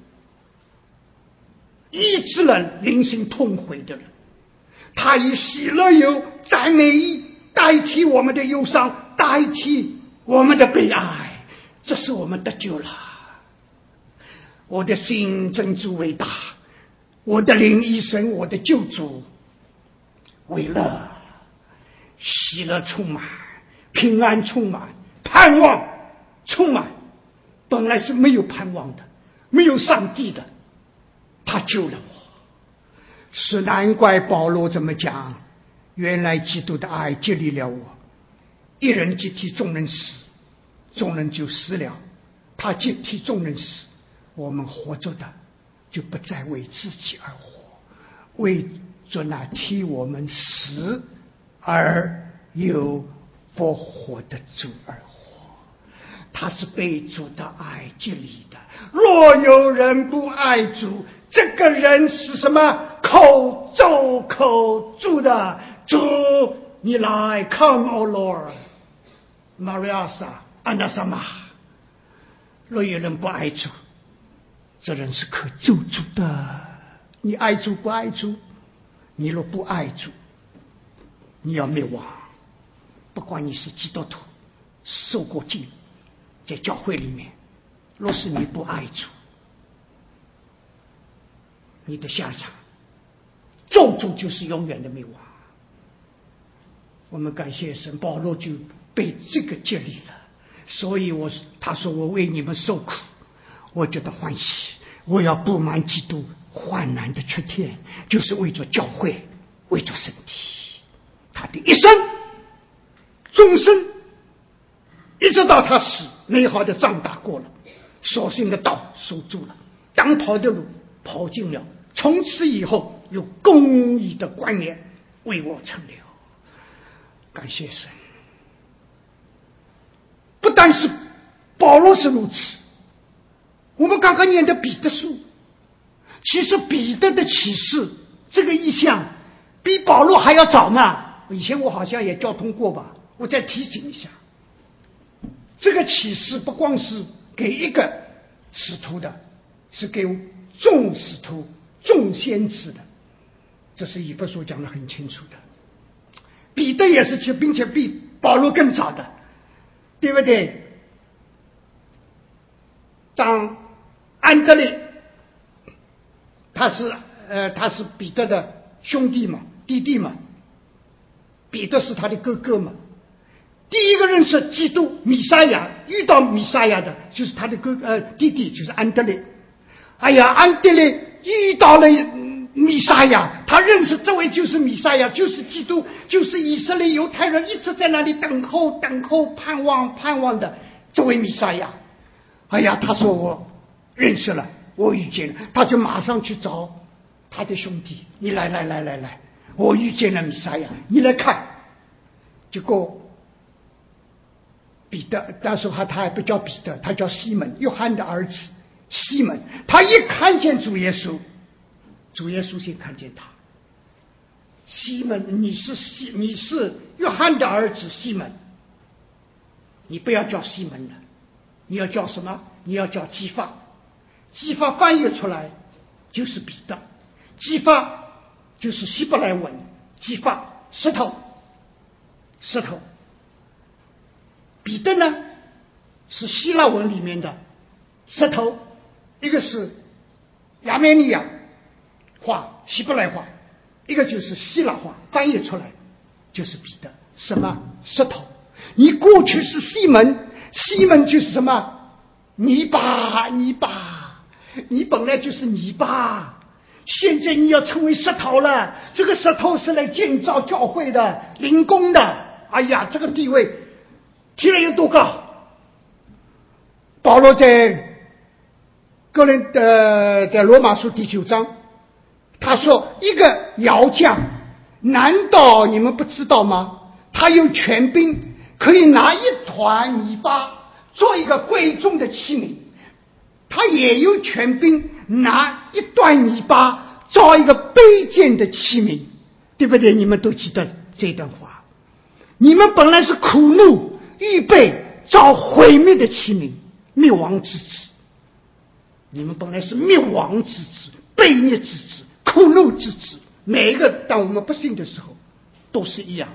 医治了灵性痛悔的人，他以喜乐油赞美意代替我们的忧伤，代替我们的悲哀，这是我们得救了。我的心真主伟大，我的灵医生，我的救主为乐，喜乐充满，平安充满，盼望充满。本来是没有盼望的，没有上帝的，他救了我。是难怪保罗这么讲，原来基督的爱激励了我。一人接替众人死，众人就死了，他接替众人死，我们活着的就不再为自己而活，为着那替我们死而又复活的主而活。他是被主的爱激励的。若有人不爱主，这个人是什么？口咒口主的。主你来 Come O Lord Mariasa Anasama。 若有人不爱主，这人是可咒主的。你爱主不爱主？你若不爱主，你要灭亡。不管你是基督徒，受过浸，在教会里面，若是你不爱主，你的下场咒诅就是永远的灭亡。我们感谢神，保罗就被这个激励了，所以他说我为你们受苦，我觉得欢喜，我要布满基督患难的缺点，就是为着教会，为着身体。他的一生终身，一直到他死，美好的仗打过了，所信的道守住了，当跑的路跑尽了，从此以后有公义的观念为我成了。感谢神。不但是保罗是如此，我们刚刚念的彼得书，其实彼得的启示这个意象比保罗还要早呢。以前我好像也交通过吧，我再提醒一下，这个启示不光是给一个使徒的，是给众使徒众先知的，这是以弗所讲得很清楚的。彼得也是，并且比保罗更早的，对不对？当安德烈，他是彼得的兄弟嘛，弟弟嘛，彼得是他的哥哥嘛。第一个认识基督弥赛亚，遇到弥赛亚的就是他的弟弟，就是安德烈。哎呀，安德烈遇到了弥赛亚，他认识这位就是弥赛亚，就是基督，就是以色列犹太人一直在那里等候盼望的这位弥赛亚。哎呀，他说我认识了，我遇见了，他就马上去找他的兄弟，你来，我遇见了弥赛亚，你来看。结果彼得那时候他还不叫彼得，他叫西门，约翰的儿子西门。他一看见主耶稣，主耶稣先看见他，西门，你是约翰的儿子西门，你不要叫西门了，你要叫什么？你要叫基法。基法翻译出来就是彼得，基法就是希伯来文，基法石头。彼得呢是希腊文里面的石头，一个是亚美尼亚话希伯来话，一个就是希腊话，翻译出来就是彼得。什么？石头。你过去是西门，西门就是什么？泥巴，你本来就是泥巴，现在你要成为石头了。这个石头是来建造教会的，灵工的。哎呀，这个地位提了有多高？保罗在罗马书第9章，他说一个窑匠，难道你们不知道吗？他有权柄，可以拿一团泥巴做一个贵重的器皿，他也有权柄拿一段泥巴造一个卑贱的器皿，对不对？你们都记得这段话。你们本来是苦怒预备造毁灭的器皿，灭亡之子。你们本来是灭亡之子，悖逆之子，苦怒之子。每一个当我们不信的时候都是一样。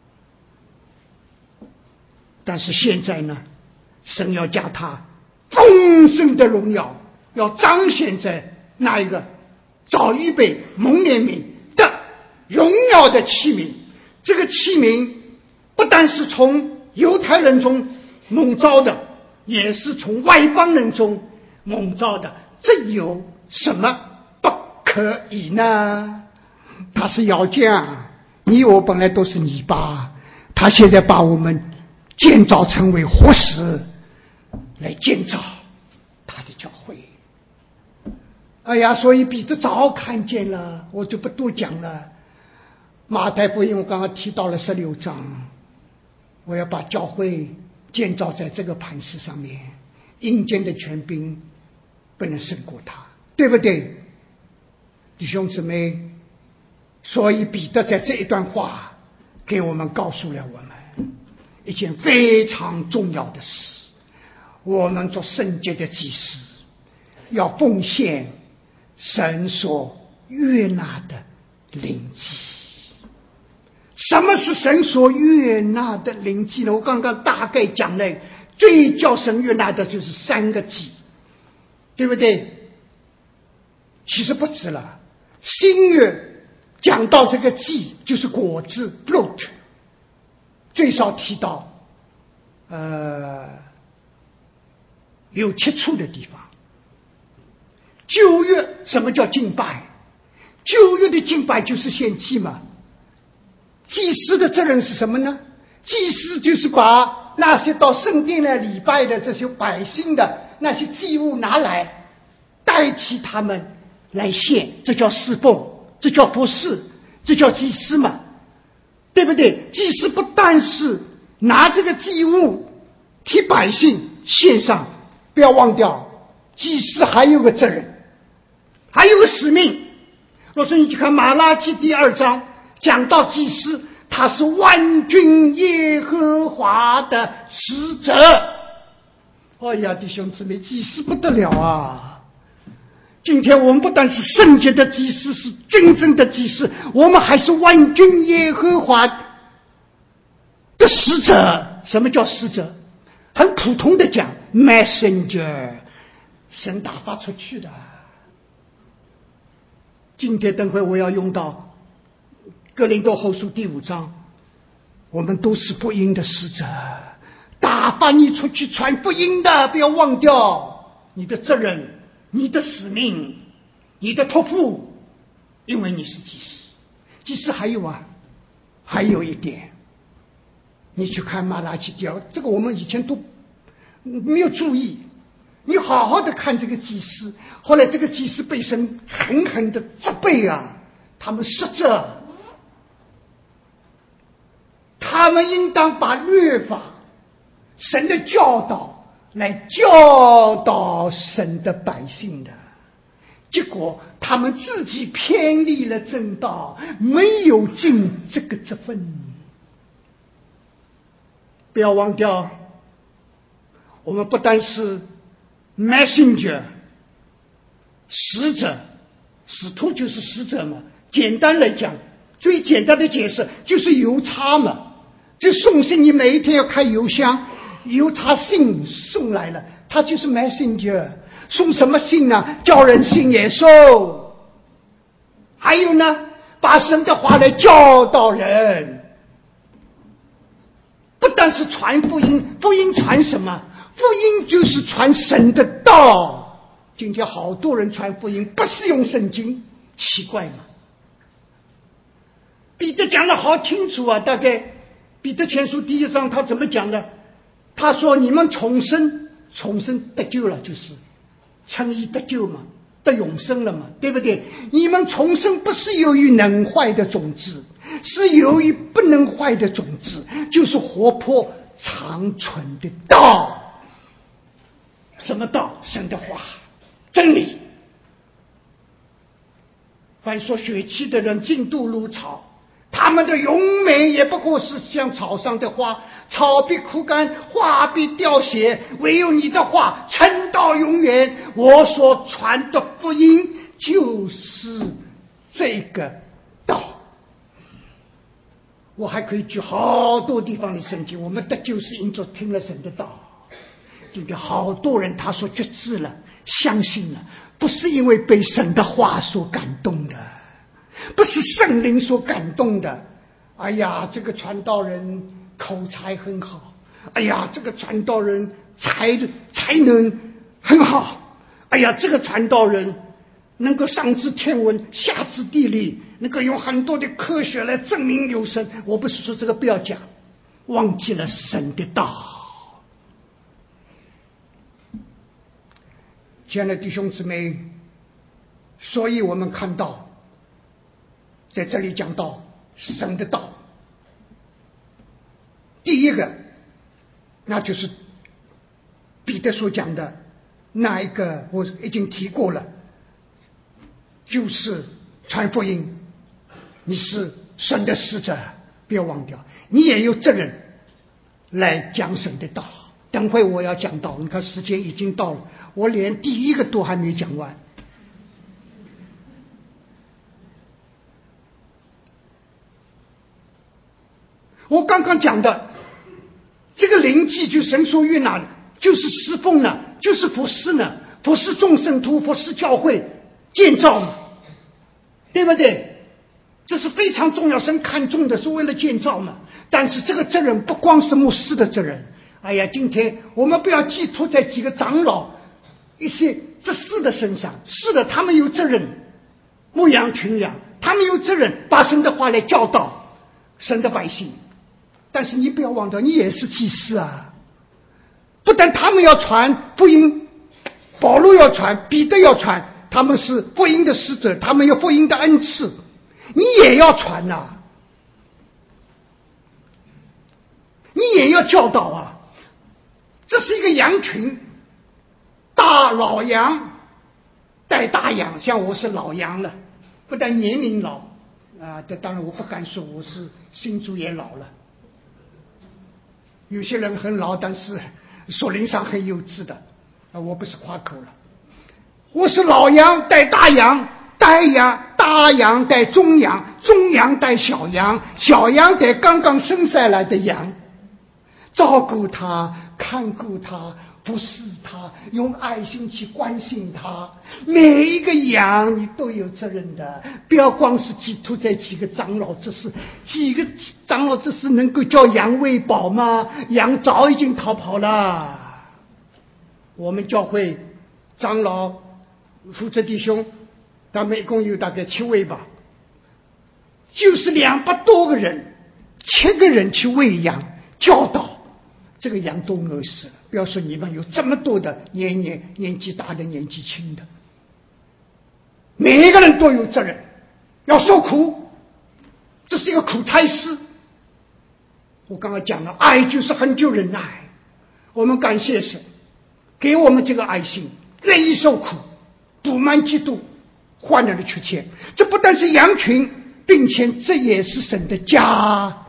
但是现在呢，神要将他丰盛的荣耀要彰显在那一个早预备蒙怜悯的荣耀的器皿。这个器皿不但是从犹太人中蒙召的，也是从外邦人中蒙召的。这有什么不可以呢？他是窑匠，你我本来都是泥巴，他现在把我们建造成为活石，来建造他的教会。哎呀，所以彼得早看见了，我就不多讲了。马太福音我刚刚提到了16章，我要把教会建造在这个磐石上面，阴间的权柄不能胜过他，对不对，弟兄姊妹？所以彼得在这一段话给我们告诉了我们一件非常重要的事：我们做圣洁的祭司，要奉献神所悦纳的灵祭。什么是神所悦纳的灵祭呢？我刚刚大概讲了，最叫神悦纳的就是3个祭，对不对？其实不止了，新约讲到这个祭就是果子 fruit， 最少提到有7处的地方。旧约什么叫敬拜？旧约的敬拜就是献祭嘛。祭司的责任是什么呢？祭司就是把那些到圣殿来礼拜的这些百姓的那些祭物拿来代替他们来献，这叫侍奉，这叫服侍，这叫祭司嘛，对不对？祭司不但是拿这个祭物替百姓献上，不要忘掉，祭司还有个责任，还有个使命。若是你去看马拉基第2章，讲到祭司，他是万军耶和华的使者。哎呀，弟兄姊妹，祭司不得了啊！今天我们不但是圣洁的祭司，是真正的祭司，我们还是万军耶和华的使者。什么叫使者？很普通的讲 messenger， 神打发出去的。今天等会我要用到哥林多后书第5章，我们都是福音的使者，打发你出去传福音的，不要忘掉你的责任、你的使命、你的托付，因为你是祭司。祭司还有一点，你去看马拉基第2，这个我们以前都没有注意。你好好的看这个祭司，后来这个祭司被神狠狠的责备啊，他们失责，他们应当把律法、神的教导来教导神的百姓的，结果他们自己偏离了正道，没有尽这个职分。不要忘掉，我们不单是 messenger 使者，使徒就是使者嘛。简单来讲，最简单的解释就是邮差嘛。这送信，你每一天要开邮箱，邮差信送来了，他就是 messenger。送什么信呢？叫人信耶稣。还有呢，把神的话来教导人。不但是传福音，福音传什么？福音就是传神的道。今天好多人传福音不是用圣经，奇怪吗？彼得讲得好清楚啊，大概彼得前书第1章他怎么讲的？他说你们重生得救了，就是称义得救嘛，得永生了嘛，对不对？你们重生不是由于能坏的种子，是由于不能坏的种子，就是活泼长存的道。什么道？神的话，真理。凡说血气的人尽都如草，他们的荣美也不过是像草上的花，草必枯干，花必凋谢，唯有你的话存到永远。我所传的福音就是这个道。我还可以举好多地方的圣经，我们得救是因着听了神的道。今天好多人他说决志了，相信了，不是因为被神的话所感动的，不是圣灵所感动的。哎呀，这个传道人口才很好，哎呀，这个传道人才能很好，哎呀，这个传道人能够上知天文下知地理，能够用很多的科学来证明有神。我不是说这个不要讲，忘记了神的道。亲爱的弟兄姊妹，所以我们看到在这里讲到神的道，第一个那就是彼得所讲的那一个，我已经提过了，就是传福音。你是神的使者，不要忘掉，你也有责任来讲神的道。等会我要讲到，你看时间已经到了，我连第一个都还没讲完。我刚刚讲的这个灵祭，就神所悦纳的，就是侍奉呢，就是服侍呢，服侍众圣徒，服侍教会，建造嘛，对不对？这是非常重要，神看重的是为了建造嘛。但是这个责任不光是牧师的责任。哎呀，今天我们不要寄托在几个长老、一些执事的身上。是的，他们有责任牧养群羊，他们有责任把神的话来教导神的百姓。但是你不要忘掉，你也是祭司啊！不但他们要传福音，保罗要传，彼得要传，他们是福音的使者，他们有福音的恩赐，你也要传啊，你也要教导啊。这是一个羊群，大老羊带大羊，像我是老羊了，不但年龄老啊，这当然我不敢说我是心主也老了。有些人很老，但是属灵上很幼稚的啊，我不是夸口了。我是老羊带大羊，大羊带中羊，中羊带小羊，小羊带刚刚生下来的羊，照顾他，看顾他， 服侍他，用爱心去关心他。每一个羊你都有责任的，不要光是寄托在几个长老之事。几个长老之事能够叫羊喂饱吗？羊早已经逃跑了。我们教会长老负责弟兄，他们一共有大概7位吧，就是200多个人，7个人去喂羊教导，这个羊都饿死了。不要说你们有这么多的年纪大的年纪轻的，每一个人都有责任，要受苦，这是一个苦差事。我刚刚讲了，爱就是恒久忍耐。我们感谢神给我们这个爱心，愿意受苦，补满基督患难的缺欠。这不但是羊群，并且这也是神的家。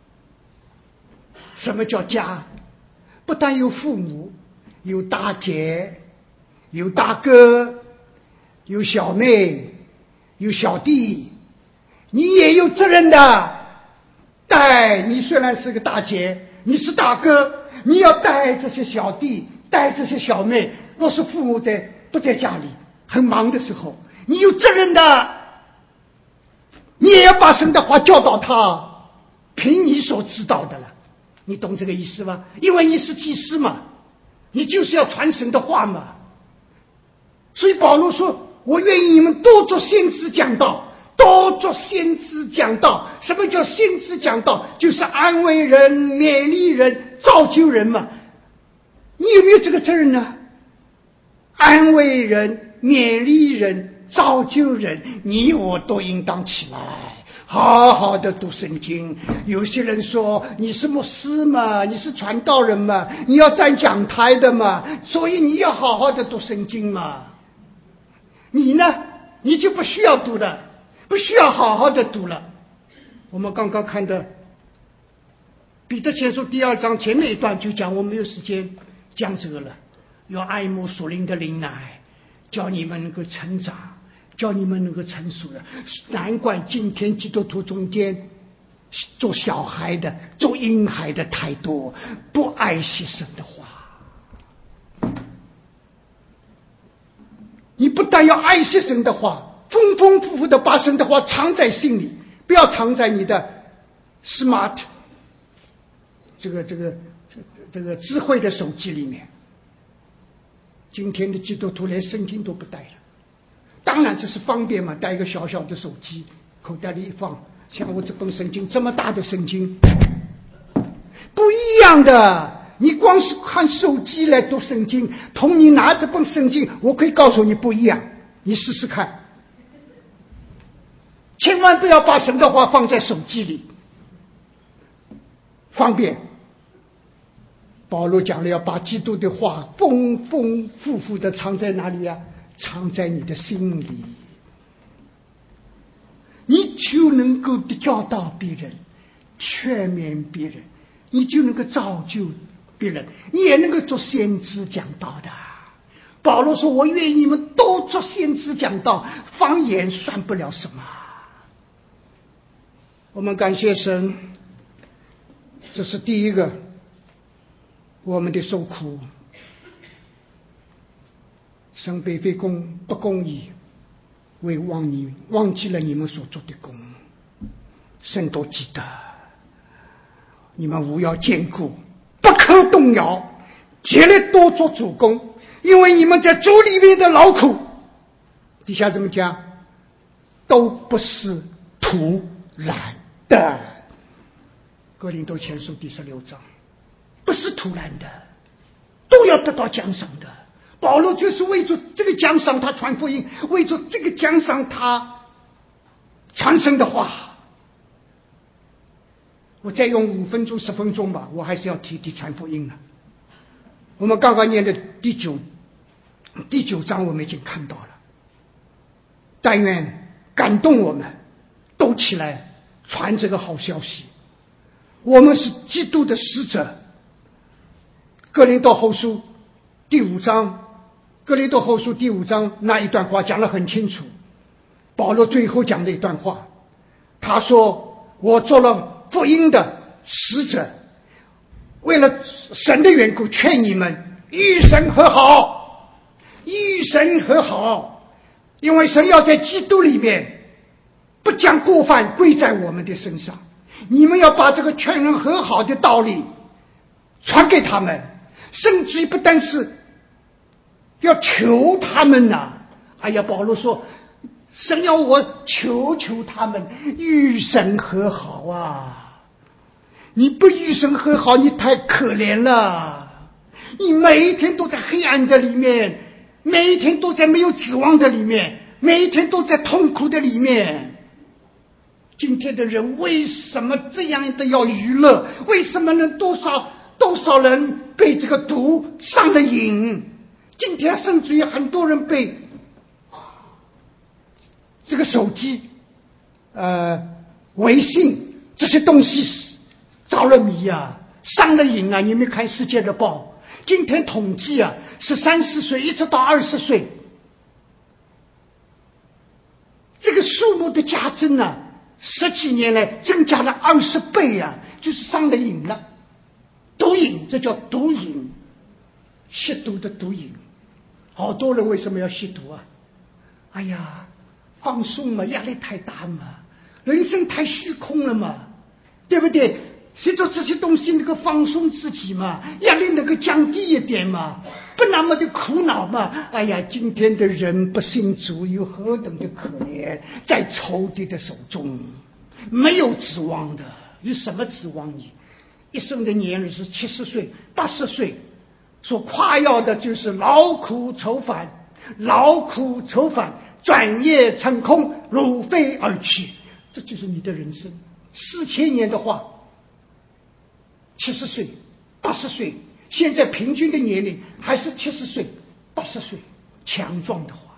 什么叫家？不但有父母，有大姐，有大哥，有小妹，有小弟，你也有责任的。带你虽然是个大姐，你是大哥，你要带这些小弟，带这些小妹。若是父母不在家里很忙的时候，你有责任的，你也要把神的话教导他，凭你所知道的了。你懂这个意思吗？因为你是祭司嘛，你就是要传神的话嘛。所以保罗说，我愿意你们多做先知讲道，多做先知讲道。什么叫先知讲道？就是安慰人、勉励人、造就人嘛。你有没有这个责任呢？安慰人、勉励人、造就人，你我都应当起来，好好的读圣经。有些人说你是牧师嘛，你是传道人嘛，你要站讲台的嘛，所以你要好好的读圣经嘛。你呢，你就不需要读了，不需要好好的读了。我们刚刚看的彼得前书第2章前面一段就讲，我没有时间讲这个了。要爱慕属灵的灵奶，叫你们能够成长，叫你们能够成熟的。难怪今天基督徒中间做小孩的、做婴孩的太多，不爱惜神的话。你不但要爱惜神的话，丰丰富富的把神的话藏在心里，不要藏在你的 smart 这个智慧的手机里面。今天的基督徒连圣经都不带了，当然这是方便嘛，带一个小小的手机，口袋里一放。像我这本圣经这么大的圣经，不一样的。你光是看手机来读圣经，同你拿这本圣经，我可以告诉你不一样。你试试看，千万不要把神的话放在手机里，方便。保罗讲了，要把基督的话丰丰富富的藏在哪里啊？藏在你的心里，你就能够教导别人，劝勉别人，你就能够造就别人，你也能够做先知讲道的。保罗说，我愿意你们都做先知讲道，方言算不了什么。我们感谢神，这是第一个，我们的受苦，神并非不公义，为忘记了你们所做的功，神都记得。你们务要坚固，不可动摇，竭力多做主工，因为你们在主里面的劳苦，底下怎么讲，都不是徒然的。哥林多前书第16章，不是突然的，都要得到奖赏的。保罗就是为着这个奖赏他传福音，为着这个奖赏他传神的话。我再用5分钟10分钟吧，我还是要提传福音了。我们刚刚念的第九章我们已经看到了，但愿感动我们都起来传这个好消息。我们是基督的使者。哥林多后书第5章那一段话讲得很清楚，保罗最后讲的一段话，他说，我做了福音的使者，为了神的缘故劝你们与神和好，与神和好，因为神要在基督里面不将过犯归在我们的身上。你们要把这个劝人和好的道理传给他们，甚至于不但是要求他们呐。哎呀，保罗说神要我求他们与神和好啊！你不与神和好，你太可怜了。你每一天都在黑暗的里面，每一天都在没有指望的里面，每一天都在痛苦的里面。今天的人为什么这样的要娱乐？为什么呢？多少人被这个毒上了瘾？今天甚至于很多人被这个手机、微信这些东西着了迷啊，上了瘾啊！你们看《世界日报》，今天统计啊，是30岁一直到20岁，这个数目的加增啊，10几年来增加了20倍啊，就是上了瘾了。毒瘾，这叫毒瘾，吸毒的毒瘾。好多人为什么要吸毒啊？哎呀，放松嘛，压力太大嘛，人生太虚空了嘛，对不对？随着这些东西能够放松自己嘛，压力能够降低一点嘛，不那么的苦恼嘛。哎呀，今天的人不信主有何等的可怜，在仇敌的手中没有指望的。有什么指望？你一生的年日是70岁80岁，所夸耀的就是劳苦愁烦，转眼成空，如飞而去。这就是你的人生。4000年的话，70岁80岁，现在平均的年龄还是70岁80岁，强壮的话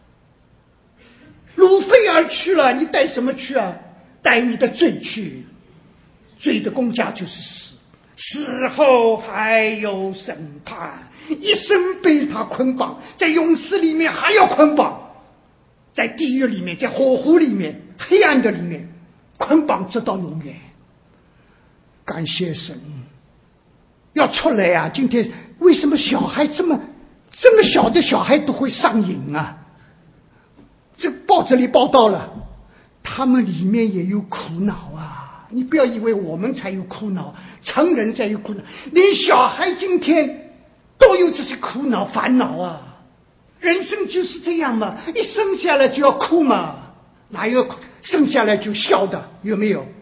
如飞而去了。你带什么去啊？带你的罪去，罪的公价就是死，死后还有审判，一生被他捆绑，在永死里面还要捆绑，在地狱里面，在火湖里面，黑暗的里面捆绑直到永远。感谢神，要出来啊！今天为什么小孩这么小的小孩都会上瘾啊？这报纸里报道了，他们里面也有苦恼啊！你不要以为我们才有苦恼，成人才有苦恼，连小孩今天都有这些苦恼烦恼啊！人生就是这样嘛，一生下来就要哭嘛，哪有生下来就笑的？有没有？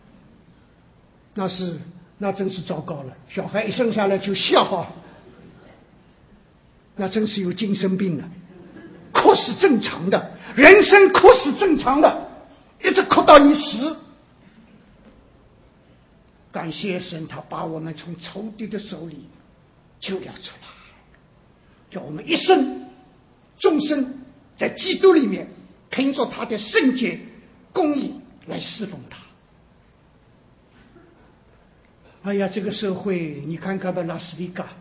那真是糟糕了。小孩一生下来就笑，那真是有精神病了。哭是正常的，人生哭是正常的，一直哭到你死。感谢神，他把我们从仇敌的手里救了出来，叫我们一生终身在基督里面凭着他的圣洁公义来侍奉他。哎呀，这个社会你看看吧，拉斯维加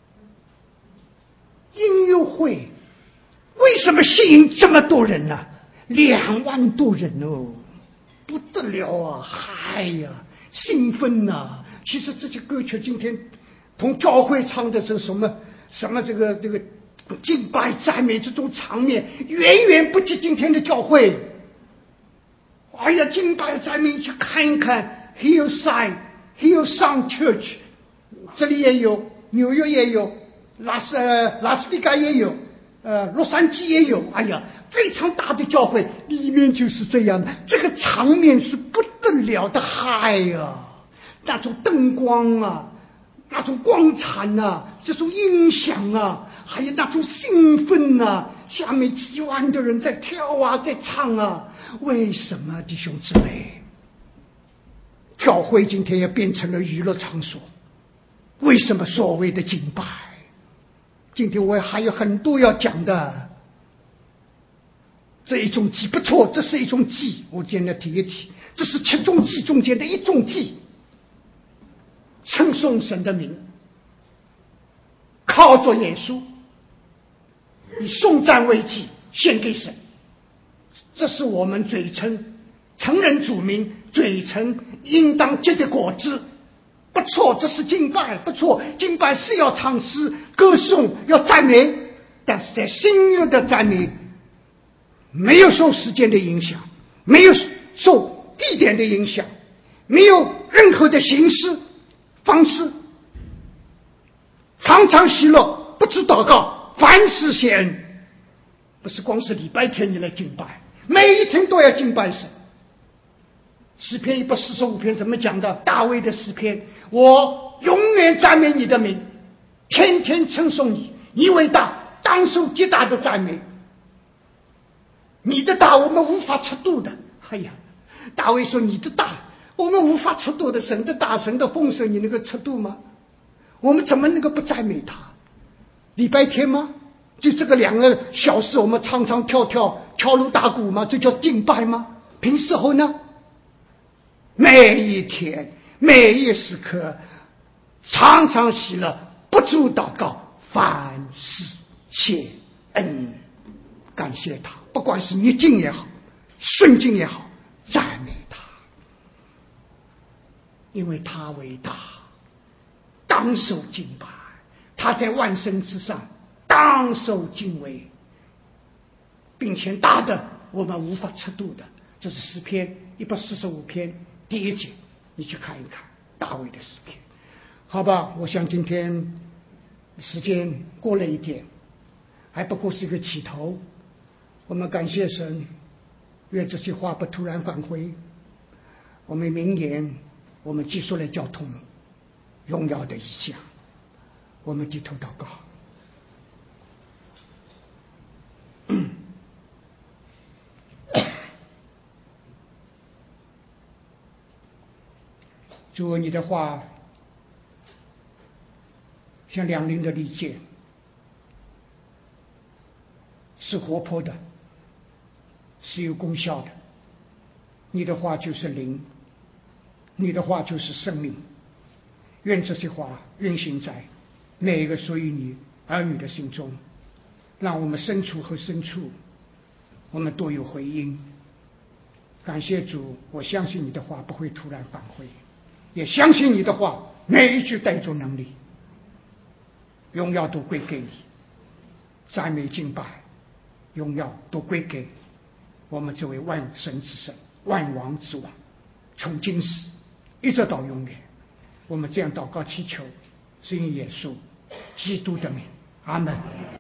音乐会为什么吸引这么多人呢？2万多人哦，不得了啊！嗨呀，兴奋呐！其实这些歌曲今天同教会唱的这什么这个敬拜赞美这种场面，远远不及今天的教会。哎呀，敬拜赞美去看一看 Hillsong Church， 这里也有，纽约也有，拉斯维加也有，洛杉矶也有。哎呀，非常大的教会，里面就是这样的，这个场面是不得了的嗨呀！那种灯光啊，那种光彩啊，这种音响啊，还有那种兴奋啊，下面几万的人在跳啊，在唱啊。为什么弟兄姊妹？教会今天也变成了娱乐场所。为什么所谓的敬拜？今天我还有很多要讲的。这一种祭不错，这是一种祭，我今天提一提，这是7种祭中间的一种祭，称颂神的名，靠着耶稣以颂赞为祭献给神，这是我们嘴称承认主名，嘴称应当结的果子， 不错，这是敬拜，不错，敬拜是要唱诗、歌颂、要赞美，但是在新约的赞美没有受时间的影响，没有受地点的影响，没有任何的形式方式，常常喜乐，不知祷告，凡事谢恩。不是光是礼拜天你来敬拜，每一天都要敬拜神。诗篇145篇怎么讲的？大卫的诗篇，我永远赞美你的名，天天称颂你，你伟大，当受极大的赞美。你的大我们无法测度的。哎呀，大卫说你的大我们无法测度的，神的大，神的丰盛你能够测度吗？我们怎么能够不赞美他？礼拜天吗？就这个2个小时我们唱唱跳跳敲锣打鼓吗？这叫敬拜吗？平时候呢，每一天每一时刻常常喜乐，不住祷告，凡事谢恩。感谢他，不管是逆境也好，顺境也好，赞美他，因为他伟大，当受敬拜，他在万神之上，当受敬畏，并且大的我们无法测度的。这是诗篇145篇第1节，你去看一看大卫的诗篇。好吧，我想今天时间过了一点，还不过是一个起头。我们感谢神，愿这些话不突然返回。我们明年我们继续来交通荣耀的意象。我们低头祷告。主，你的话像两刃的利剑，是活泼的，是有功效的。你的话就是灵，你的话就是生命。愿这些话运行在每一个属于你儿女的心中，让我们深处和深处我们都有回应。感谢主，我相信你的话不会突然返回，也相信你的话每一句带着能力。荣耀都归给你，赞美敬拜荣耀都归给我们这位万神之神，万王之王，从今时一直到永远。我们这样祷告祈求，是因耶稣基督的名，阿门。